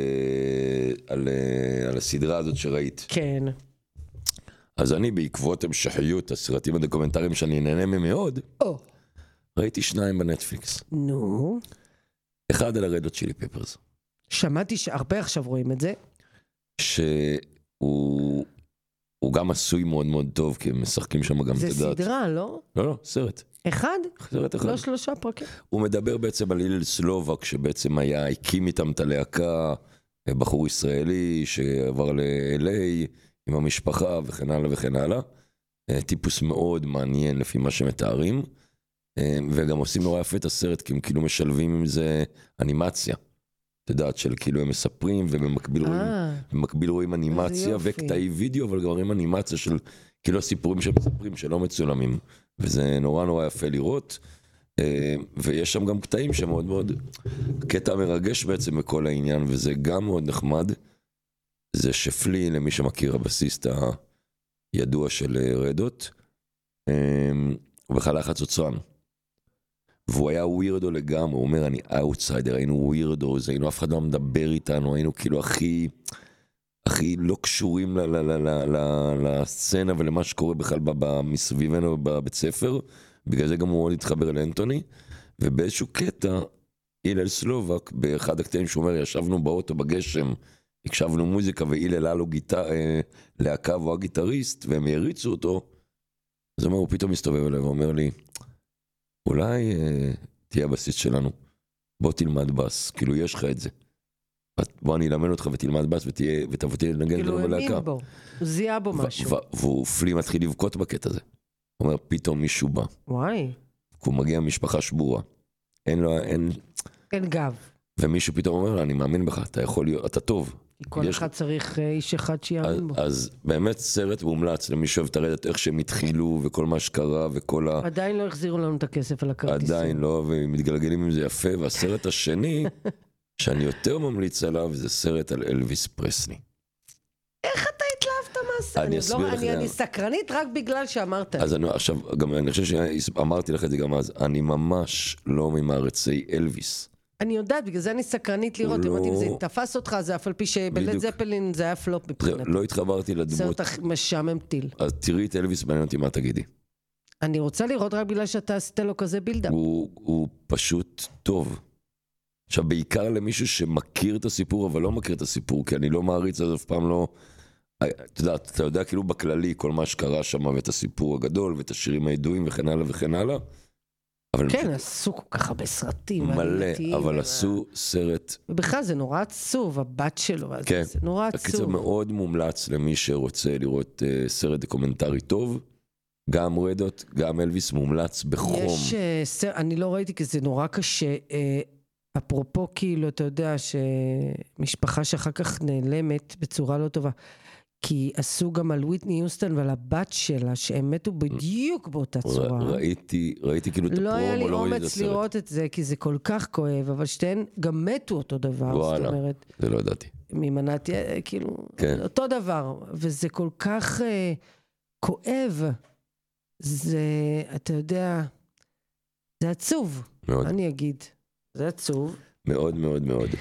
על הסדרה הזאת שראית. כן. אז אני, בעקבות המשכיות, הסרטים הדוקומנטריים שאני נהנה מאוד, ראיתי 2 בנטפליקס. נו. אחד על הרדות צ'ילי פפרס. שמעתי שהרבה עכשיו רואים את זה. שהוא גם עשוי מאוד מאוד טוב, כי הם משחקים שם גם את הדעת. זה סדרה, לא? לא, סרט. אחד? סרט אחד. לא 3 פרקים. הוא מדבר בעצם על הלל סלובק, שבעצם הקים איתם את הלהקה, בחור ישראלי שעבר ל-LA עם המשפחה וכן הלאה וכן הלאה. טיפוס מאוד מעניין לפי מה שמתארים, וגם עושים נורא יפה את הסרט, כי הם כאילו משלבים עם זה אנימציה. את יודעת, של כאילו הם מספרים, ובמקביל רואים אנימציה וקטעי וידאו, אבל גם רואים אנימציה של כאילו הסיפורים שמספרים שלא מצולמים. וזה נורא נורא יפה לראות, ויש שם גם קטעים שמאוד מאוד, קטע מרגש בעצם בכל העניין, וזה גם מאוד נחמד, זה שפלי, למי שמכיר הבסיסט הידוע של רדות, הוא בכלל היה חצוצרן. והוא היה ווירדו לגמרי, הוא אומר, אני אאוטסיידר, היינו ווירדוז, היינו אף אחד לא מדבר איתנו, היינו כאילו הכי לא קשורים לסצנה ולמה שקורה בכלל מסביבנו בבית ספר, בגלל זה גם הוא מאוד התחבר לאנטוני, ובאיזשהו קטע, הלל סלובק, באחד הקטעים שהוא אומר, ישבנו באוטו בגשם, הקשבנו מוזיקה, והילל היה לו להקה והוא הגיטריסט, והם יריצו אותו, אז הוא פתאום מסתובב אליי ואומר לי, אולי תהיה הבסיס שלנו, בוא תלמד בס, כאילו יש לך את זה. בוא אני אלמד אותך ותלמד בס ותבותי לנגן כאילו האמין בו, הוא זיהה בו משהו. והוא פלי מתחיל לבכות בקטע הזה. הוא אומר, פתאום מישהו בא. וואי. הוא מגיע ממשפחה שבורה. אין גב. ומישהו פתאום אומר, אני מאמין בך, אתה יכול להיות, אתה טוב. כל אחד צריך איש אחד שיאמין בו. אז באמת סרט מומלץ למי שאוהב את הרדת, איך שהם התחילו וכל מה שקרה וכל עדיין לא החזירו לנו את הכסף על הכרטיסים. עדיין לא, ומתגלגלים עם זה יפה. והסרט השני, שאני יותר ממליץ עליו, זה סרט על אלוויס פרסלי. איך אתה התלהבת מהסרט? אני אסביר לך. אני סקרנית רק בגלל שאמרת. אז עכשיו, גם אני חושב שאמרתי לך את זה גם אז, אני ממש לא ממערצי אלוויס. אני יודעת, בגלל זה אני סקרנית לראות, אם זה תפס אותך, זה אף על פי שבלד זפלין זה היה פלופ מבחינת. לא התחברתי לדמות. סרט משעמם טיל. אז תראי את אלוויס, מעניין אותי מה תגידי. אני רוצה לראות רק בגלל שאתה עשית לו כזה בילדה. הוא פשוט טוב. עכשיו, בעיקר למישהו שמכיר את הסיפור, אבל לא מכיר את הסיפור, כי אני לא מעריץ, אז אף פעם לא... אתה יודע כאילו בכללי כל מה שקרה שם, ואת הסיפור הגדול, ואת השירים הידועים וכן הלאה וכן הלאה. כן, עשו כל כך הרבה סרטים. מלא, אבל עשו סרט... ובכלל זה נורא עצוב, הבת שלו. כן, זה נורא עצוב. הקיצור מאוד מומלץ למי שרוצה לראות סרט דוקומנטרי טוב. גם רדות, גם אלוויס מומלץ בחום. יש סרט, אני לא ראיתי כי זה נורא קשה. אפרופו כאילו, אתה יודע, שמשפחה שאחר כך נעלמת בצורה לא טובה. כי עשו גם על וויטני יוסטון ועל הבת שלה, שהם מתו בדיוק באותה צורה. ראיתי כאילו את הפרום, לא היה לי אומץ לראות את זה, כי זה כל כך כואב, אבל שתיהן גם מתו אותו דבר. וואלה, זה לא ידעתי. ממנת, כאילו, אותו דבר, וזה כל כך כואב. זה, אתה יודע, זה עצוב. מאוד. אני אגיד, זה עצוב. מאוד מאוד מאוד.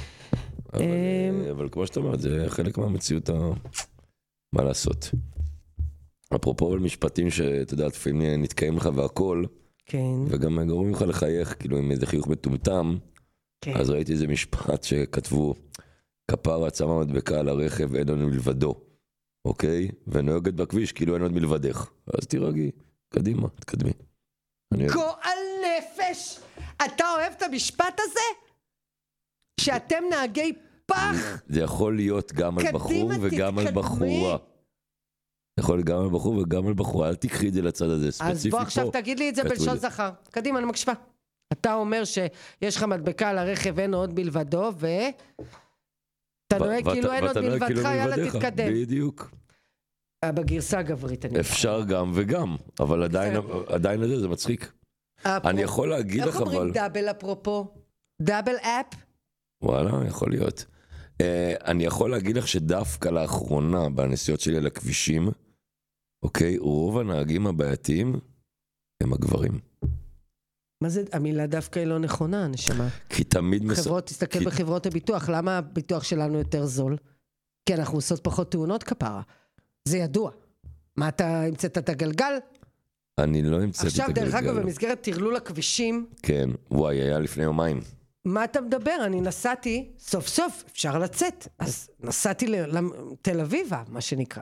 אבל כמו שאתה אומרת, זה חלק מהמציאות מה לעשות. אפרופו על משפטים שאתה יודע, לפעמים נתקיים לך והכל, כן. וגם גורמים לך לחייך, כאילו עם איזה חיוך מטומטם, כן. אז ראיתי איזה משפט שכתבו, כפרה שמה מדבקה על הרכב, אין עוד מלבדו, אוקיי? ונוהגת בכביש, כאילו אין עוד מלבדך. אז תירגעי, קדימה, תקדמי. גועל נפש! אתה אוהב את המשפט הזה? שאתם נהגי פח. זה יכול להיות גם על בחור וגם על בחורה. יכול להיות גם על בחור וגם על בחורה. אל תקחי את זה לצד הזה. אז בוא עכשיו תגיד לי את זה בלשון זכר. קדימה, אני מקשיבה. אתה אומר שיש לך מדבקה על הרכב, אין עוד בלבדו, אתה נוהג כאילו אין עוד מלבדך, יאללה תתקדם. בדיוק. בגרסה הגברית. אפשר גם וגם, אבל עדיין זה מצחיק. אני יכול להגיד לך, אבל... איך אומרים דאבל אפרופו? דאבל אפ? וואלה, יכול להיות. אני יכול להגיד לך שדווקא לאחרונה, בנסיעות שלי על הכבישים, אוקיי, רוב הנהגים הבעייתיים הם הגברים. מה זה? המילה דווקא היא לא נכונה, נשמע. כי תמיד... תסתכל בחברות הביטוח, למה הביטוח שלנו יותר זול? כי אנחנו עושות פחות תאונות כפרה. זה ידוע. מה, אתה המצאת את הגלגל? אני לא המצאתי את הגלגל. עכשיו, דרך אגב, במסגרת תרלול הכבישים... כן, וואי, היה לפני יומיים. מה אתה מדבר? אני נסעתי, סוף סוף, אפשר לצאת. אז נסעתי לתל אביב, מה שנקרא.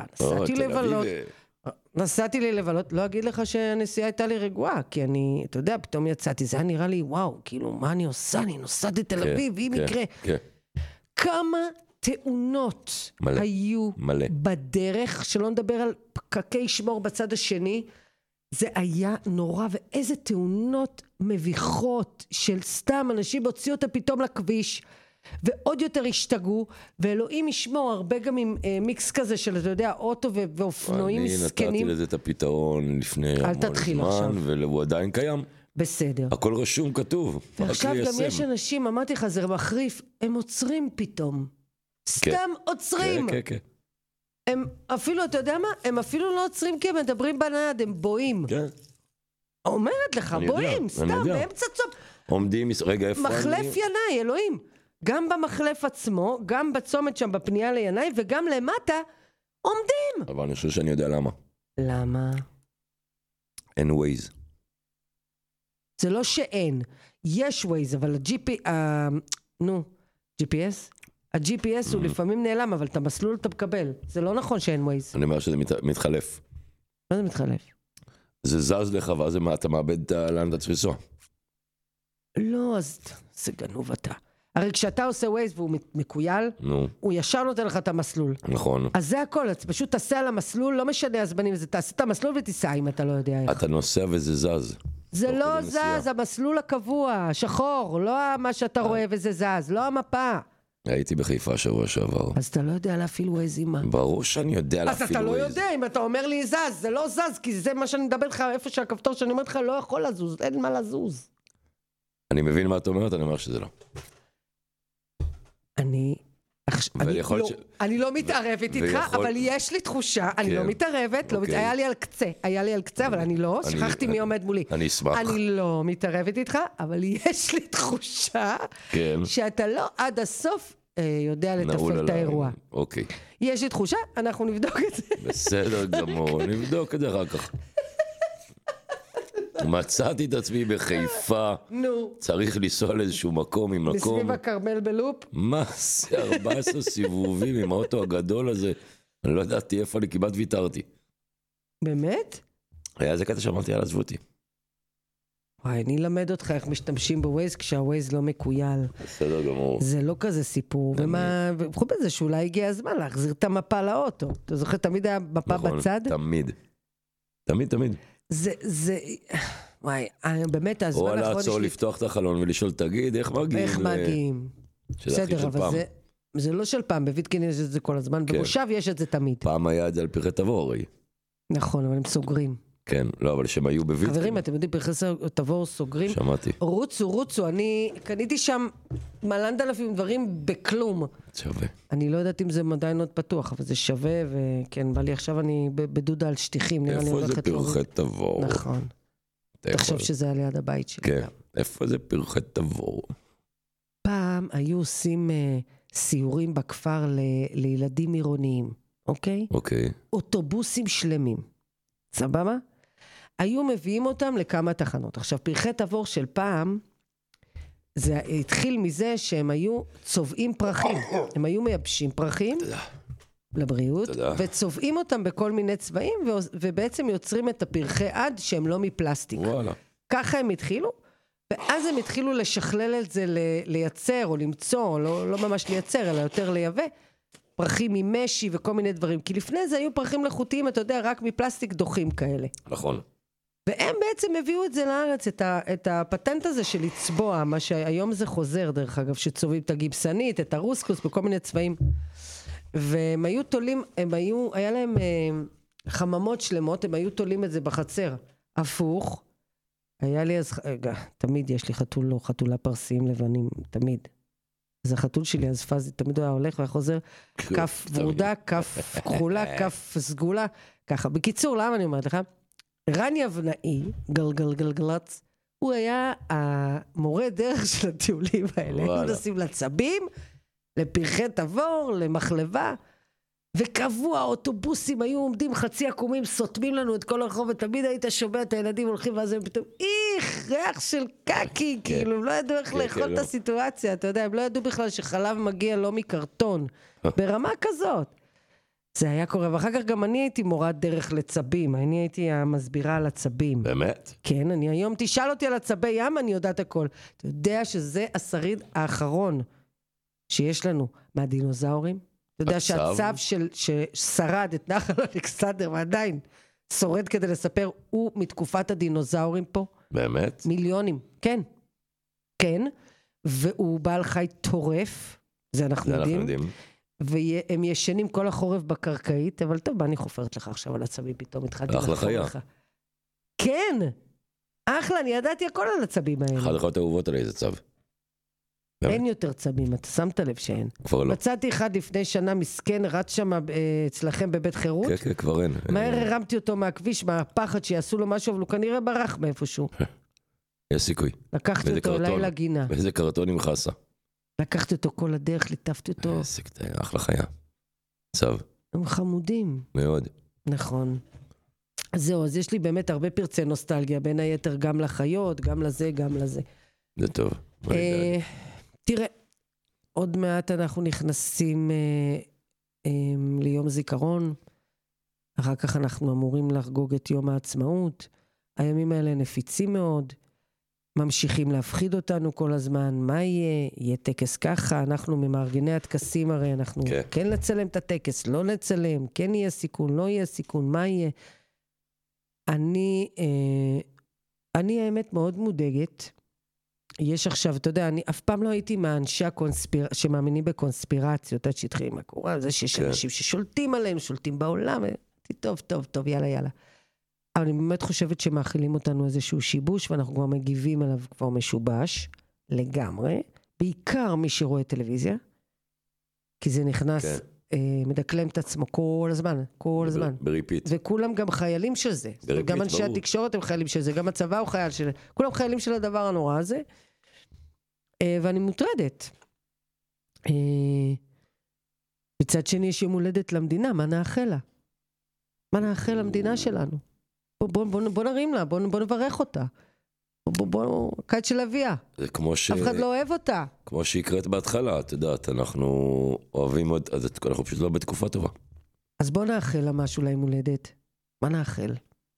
נסעתי לי לבלות, לא אגיד לך שהנסיעה הייתה לי רגועה, כי אני, אתה יודע, פתאום יצאתי, זה היה נראה לי, וואו, כאילו, מה אני עושה? אני נוסעת לתל אביב, אם יקרה. כמה תאונות היו בדרך, שלא נדבר על פקקי שמור בצד השני, זה היה נורא, ואיזה תאונות מביכות של סתם אנשים הוציאו אותה פתאום לכביש, ועוד יותר השתגעו, ואלוהים ישמור הרבה גם עם מיקס כזה של, אתה יודע, אוטו ואופנועים סקנים. אני נתתי לזה את הפתרון לפני המון זמן, והוא עדיין קיים. בסדר. הכל רשום, כתוב. ועכשיו גם יש אנשים, אמרתי לך, זה מחריף, הם עוצרים פתאום. סתם עוצרים. כן, כן. הם אפילו, אתה יודע מה? הם אפילו לא עוצרים כי הם מדברים בנייד, הם בואים. כן. אומרת לך, בואים, סתם, באמצע צום. עומדים, רגע, איפה אני? מחלף ינאי, אלוהים. גם במחלף עצמו, גם בצומת שם בפנייה לינאי, וגם למטה, עומדים. אבל אני חושב שאני יודע למה. למה? אין ווייז. זה לא שאין. יש ווייז, אבל GPS? ה-GPS הוא לפעמים נעלם, אבל את המסלול אתה מקבל. זה לא נכון שאין ווייז. אני אומר שזה מתחלף. מה זה מתחלף? זה זז לך, ואז אתה מאבד לאן אתה צריך לנסוע. לא, אז זה גנוב אתה. הרי כשאתה עושה ווייז והוא מקוייל, הוא ישר נותן לך את המסלול. נכון. אז זה הכל, אז פשוט תעשה על המסלול, לא משנה הזמנים, תעשה את המסלול ותיסע אם אתה לא יודע איך. אתה נוסע וזה זז. זה לא זז, המסלול הקבוע, שחור, לא מה שאתה רואה וזה זז, לא המפה. הייתי בחיפה שבוע שעבר. אז אתה לא יודע להפעיל ווייז אימה. ברור שאני יודע להפעיל ווייז. אז אתה לא יודע, אם אתה אומר לי זז, זה לא זז, כי זה מה שאני מדבר לך, איפה שהכפתור שאני אומרת לך לא יכול לזוז, אין מה לזוז. אני מבין מה את אומרת, אני אומר שזה לא. אני לא מתערבת איתך, אבל יש לי תחושה, אני לא מתערבת, היה לי על קצה, אבל אני לא, שכחתי מי עומד מולי. אני אשמח. אני לא מתערבת איתך, אבל יש לי תחושה שאתה לא עד הסוף יודע לתפעל את האירוע. אוקיי. יש לי תחושה, אנחנו נבדוק את זה. בסדר גמור, נבדוק את זה אחר כך. מצאתי את עצמי בחיפה, צריך לנסוע לאיזשהו מקום עם מקום. מסביב הכרמל בלופ? מה זה 14 סיבובים עם האוטו הגדול הזה? אני לא ידעתי איפה אני כמעט ויתרתי. באמת? היה איזה קטע שאמרתי, יאללה, עזבו אותי. וואי, אני אלמד אותך איך משתמשים בווייז כשהווייז לא מקוייל. בסדר גמור. זה לא כזה סיפור, ובכל בזה שאולי הגיע הזמן להחזיר את המפה לאוטו. אתה זוכר, תמיד היה מפה בצד? תמיד. תמיד. זה, וואי, באמת, הזמן האחרון... או לעצור, לפתוח את החלון ולשאול, תגיד, איך מגיעים? איך מגיעים? בסדר, אבל זה לא של פעם, בוויטקין יש את זה כל הזמן, במושב יש את זה תמיד. פעם היה את זה על פרחי תבור, הרי. נכון, אבל הם סוגרים. כן, לא, אבל שהם היו בוויטקין. חברים, אתם יודעים, פרחי תבור סוגרים. שמעתי. רוצו, אני קניתי שם מלנד אלפים דברים בכלום. שווה. אני לא יודעת אם זה עדיין עוד פתוח, אבל זה שווה, וכן, בא לי עכשיו אני בדודה על שטיחים. איפה זה פרחי תבור? נכון. תחשוב שזה היה ליד הבית שלי. כן, איפה זה פרחי תבור? פעם היו עושים סיורים בכפר לילדים עירוניים, אוקיי? אוקיי. אוטובוסים שלמים. סבבה? היו מביאים אותם לכמה תחנות. עכשיו, פרחי תבור של פעם, זה התחיל מזה שהם היו צובעים פרחים. הם היו מייבשים פרחים לבריאות, וצובעים אותם בכל מיני צבעים, ובעצם יוצרים את הפרחי עד שהם לא מפלסטיק. וואלה. ככה הם התחילו, ואז הם התחילו לשכלל את זה לייצר או למצוא, לא ממש לייצר, אלא יותר לייבא, פרחים ממשי וכל מיני דברים. כי לפני זה היו פרחים לחוטיים, אתה יודע, רק מפלסטיק דוחים כאלה. נכון. והם בעצם הביאו את זה לארץ, את הפטנט הזה של לצבוע, מה שהיום זה חוזר דרך אגב, שצובעים את הגיבסנית, את הרוסקוס, בכל מיני צבעים. והם היו תולים, היה להם חממות שלמות, הם היו תולים את זה בחצר. הפוך, היה לי אז, תמיד יש לי חתולה פרסיים לבנים, תמיד. אז החתול שלי, אז פזי, תמיד הוא היה הולך וחוזר, כף ורודה, כף כחולה, כף סגולה, ככה. בקיצור, למה אני אומרת לך? רן יבנאי, גלגלגלגלץ, הוא היה המורה דרך של הטיולים האלה. היו נוסעים לצבים, לפרחי תבור, למחלבה, וקבוע, האוטובוסים היו עומדים חצי עקומים, סותמים לנו את כל הרחוב, ותמיד היית שומע את הילדים הולכים, ואז הם פתאום, ריח של קקי, כאילו, הם לא ידעו איך לאכול את הסיטואציה, אתה יודע, הם לא ידעו בכלל שחלב מגיע לא מקרטון, ברמה כזאת. זה היה קורה, ואחר כך גם אני הייתי מורת דרך לצבים, אני הייתי המסבירה על הצבים. באמת? כן, אני היום, תשאל אותי על הצבי ים, אני יודעת הכל. אתה יודע שזה השריד האחרון שיש לנו מהדינוזאורים? אתה יודע שהצב ששרד את נחל אלכסנדר, ועדיין שורד כדי לספר, הוא מתקופת הדינוזאורים פה. באמת? מיליונים, כן. כן, והוא בעל חי טורף, זה אנחנו יודעים. והם ישנים כל החורף בקרקעית, אבל טוב, אני חופרת לך עכשיו על הצבים, פתאום התחלתי לחפור לך. כן, אחלה, אני ידעתי הכל על הצבים האלה. אחד לך אהובות עלי, זה צב. אין יותר צבים, אתה שמת לב שאין. כבר לא. מצאתי אחד לפני שנה מסכן, רץ שם אצלכם בבית חירות. כן, כן, כבר אין. מהר הרמתי אותו מהכביש, מהפחד שיעשו לו משהו, אבל הוא כנראה ברח מאיפשהו. יש סיכוי. לקחתי אותו אליי לגינה. באיזה קרטון עם חסה. לקחתי אותו כל הדרך, ליטפתי אותו. אחלה חיה. צב. הם חמודים. מאוד. נכון. זהו, אז יש לי באמת הרבה פרצי נוסטלגיה, בין היתר גם לחיות, גם לזה, גם לזה. זה טוב. תראה, עוד מעט אנחנו נכנסים ליום זיכרון, אחר כך אנחנו אמורים לחגוג את יום העצמאות, הימים האלה נפיצים מאוד, ממשיכים להפחיד אותנו כל הזמן, מה יהיה? יהיה טקס ככה, אנחנו ממארגני הטקסים הרי, אנחנו כן לצלם את הטקס, לא לצלם, כן יהיה סיכון, לא יהיה סיכון, מה יהיה? אני האמת מאוד מודאגת, יש עכשיו, אתה יודע, אני אף פעם לא הייתי מהאנשי שמאמינים בקונספירציות, עד שהתחילים מהקורה, זה שיש אנשים ששולטים עליהם, שולטים בעולם, טוב, טוב, טוב, יאללה, יאללה. אבל אני באמת חושבת שמאכילים אותנו איזשהו שיבוש, ואנחנו כבר מגיבים עליו כבר משובש, לגמרי, בעיקר מי שרואה טלוויזיה, כי זה נכנס, מדקלם את עצמו כל הזמן, כל הזמן. בריפיט. וכולם גם חיילים של זה. וגם אנשי התקשורת הם חיילים של זה, גם הצבא הוא חייל של זה. כולם חיילים של הדבר הנורא הזה. ואני מוטרדת. מצד שני יש יום הולדת למדינה, מה נאחל לה? מה נאחל למדינה שלנו? בוא נרים לה, בוא נברך אותה. בוא, קיץ של אביה. זה כמו אף אחד לא אוהב אותה. כמו שהקראת בהתחלה, את יודעת, אנחנו אוהבים עוד, אז אנחנו פשוט לא בתקופה טובה. אז בוא נאחל לה משהו ליום הולדת. מה נאחל?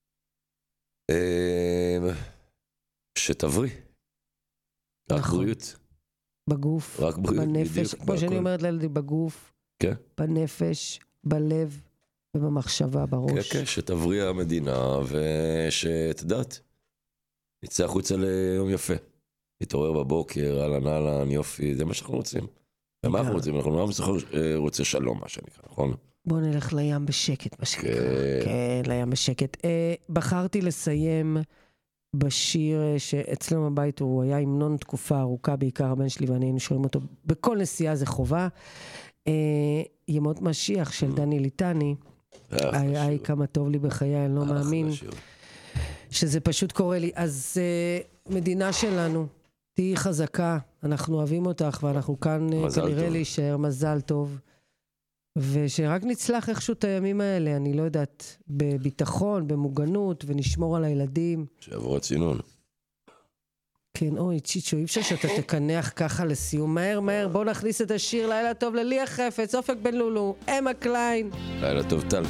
שתבריא. רק בריאות. בגוף, רק בריאות, בנפש, כמו שאני אומרת לילדים, בגוף, בנפש, בלב ובמחשבה, בראש. כן, שתבריא המדינה ושתדעת. נצא החוצה ליום יפה. נתעורר בבוקר, אהלן, יופי, זה מה שאנחנו רוצים. ומה אנחנו רוצים? אנחנו לא רוצה שלום, מה שנקרא, נכון? בואו נלך לים בשקט, מה שנקרא. כן, לים בשקט. בחרתי לסיים בשיר שאצלנו בבית הוא היה המנון תקופה ארוכה, בעיקר הבן שלי ואני היינו שומעים אותו בכל נסיעה, זה חובה. ימות משיח של דני ליטני. היי, כמה טוב לי בחיי, אני לא מאמין. שזה פשוט קורה לי. אז מדינה שלנו, תהי חזקה, אנחנו אוהבים אותך, ואנחנו כאן כנראה להישאר, מזל טוב. ושרק נצלח איכשהו את הימים האלה, אני לא יודעת, בביטחון, במוגנות, ונשמור על הילדים. שעברו צינון. כן, אוי, צ'יצ'ו, אי אפשר שאתה תקנח ככה לסיום. מהר, בוא נכניס את השיר, לילה טוב לליה חפץ, אופק בן לולו, אמה קליין. לילה טוב טל.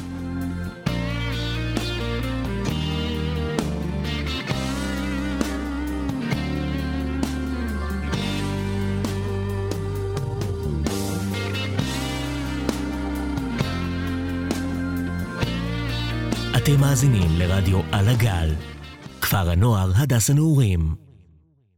אתם מאזינים לרדיו על הגל. כפר הנוער הדס הנעורים.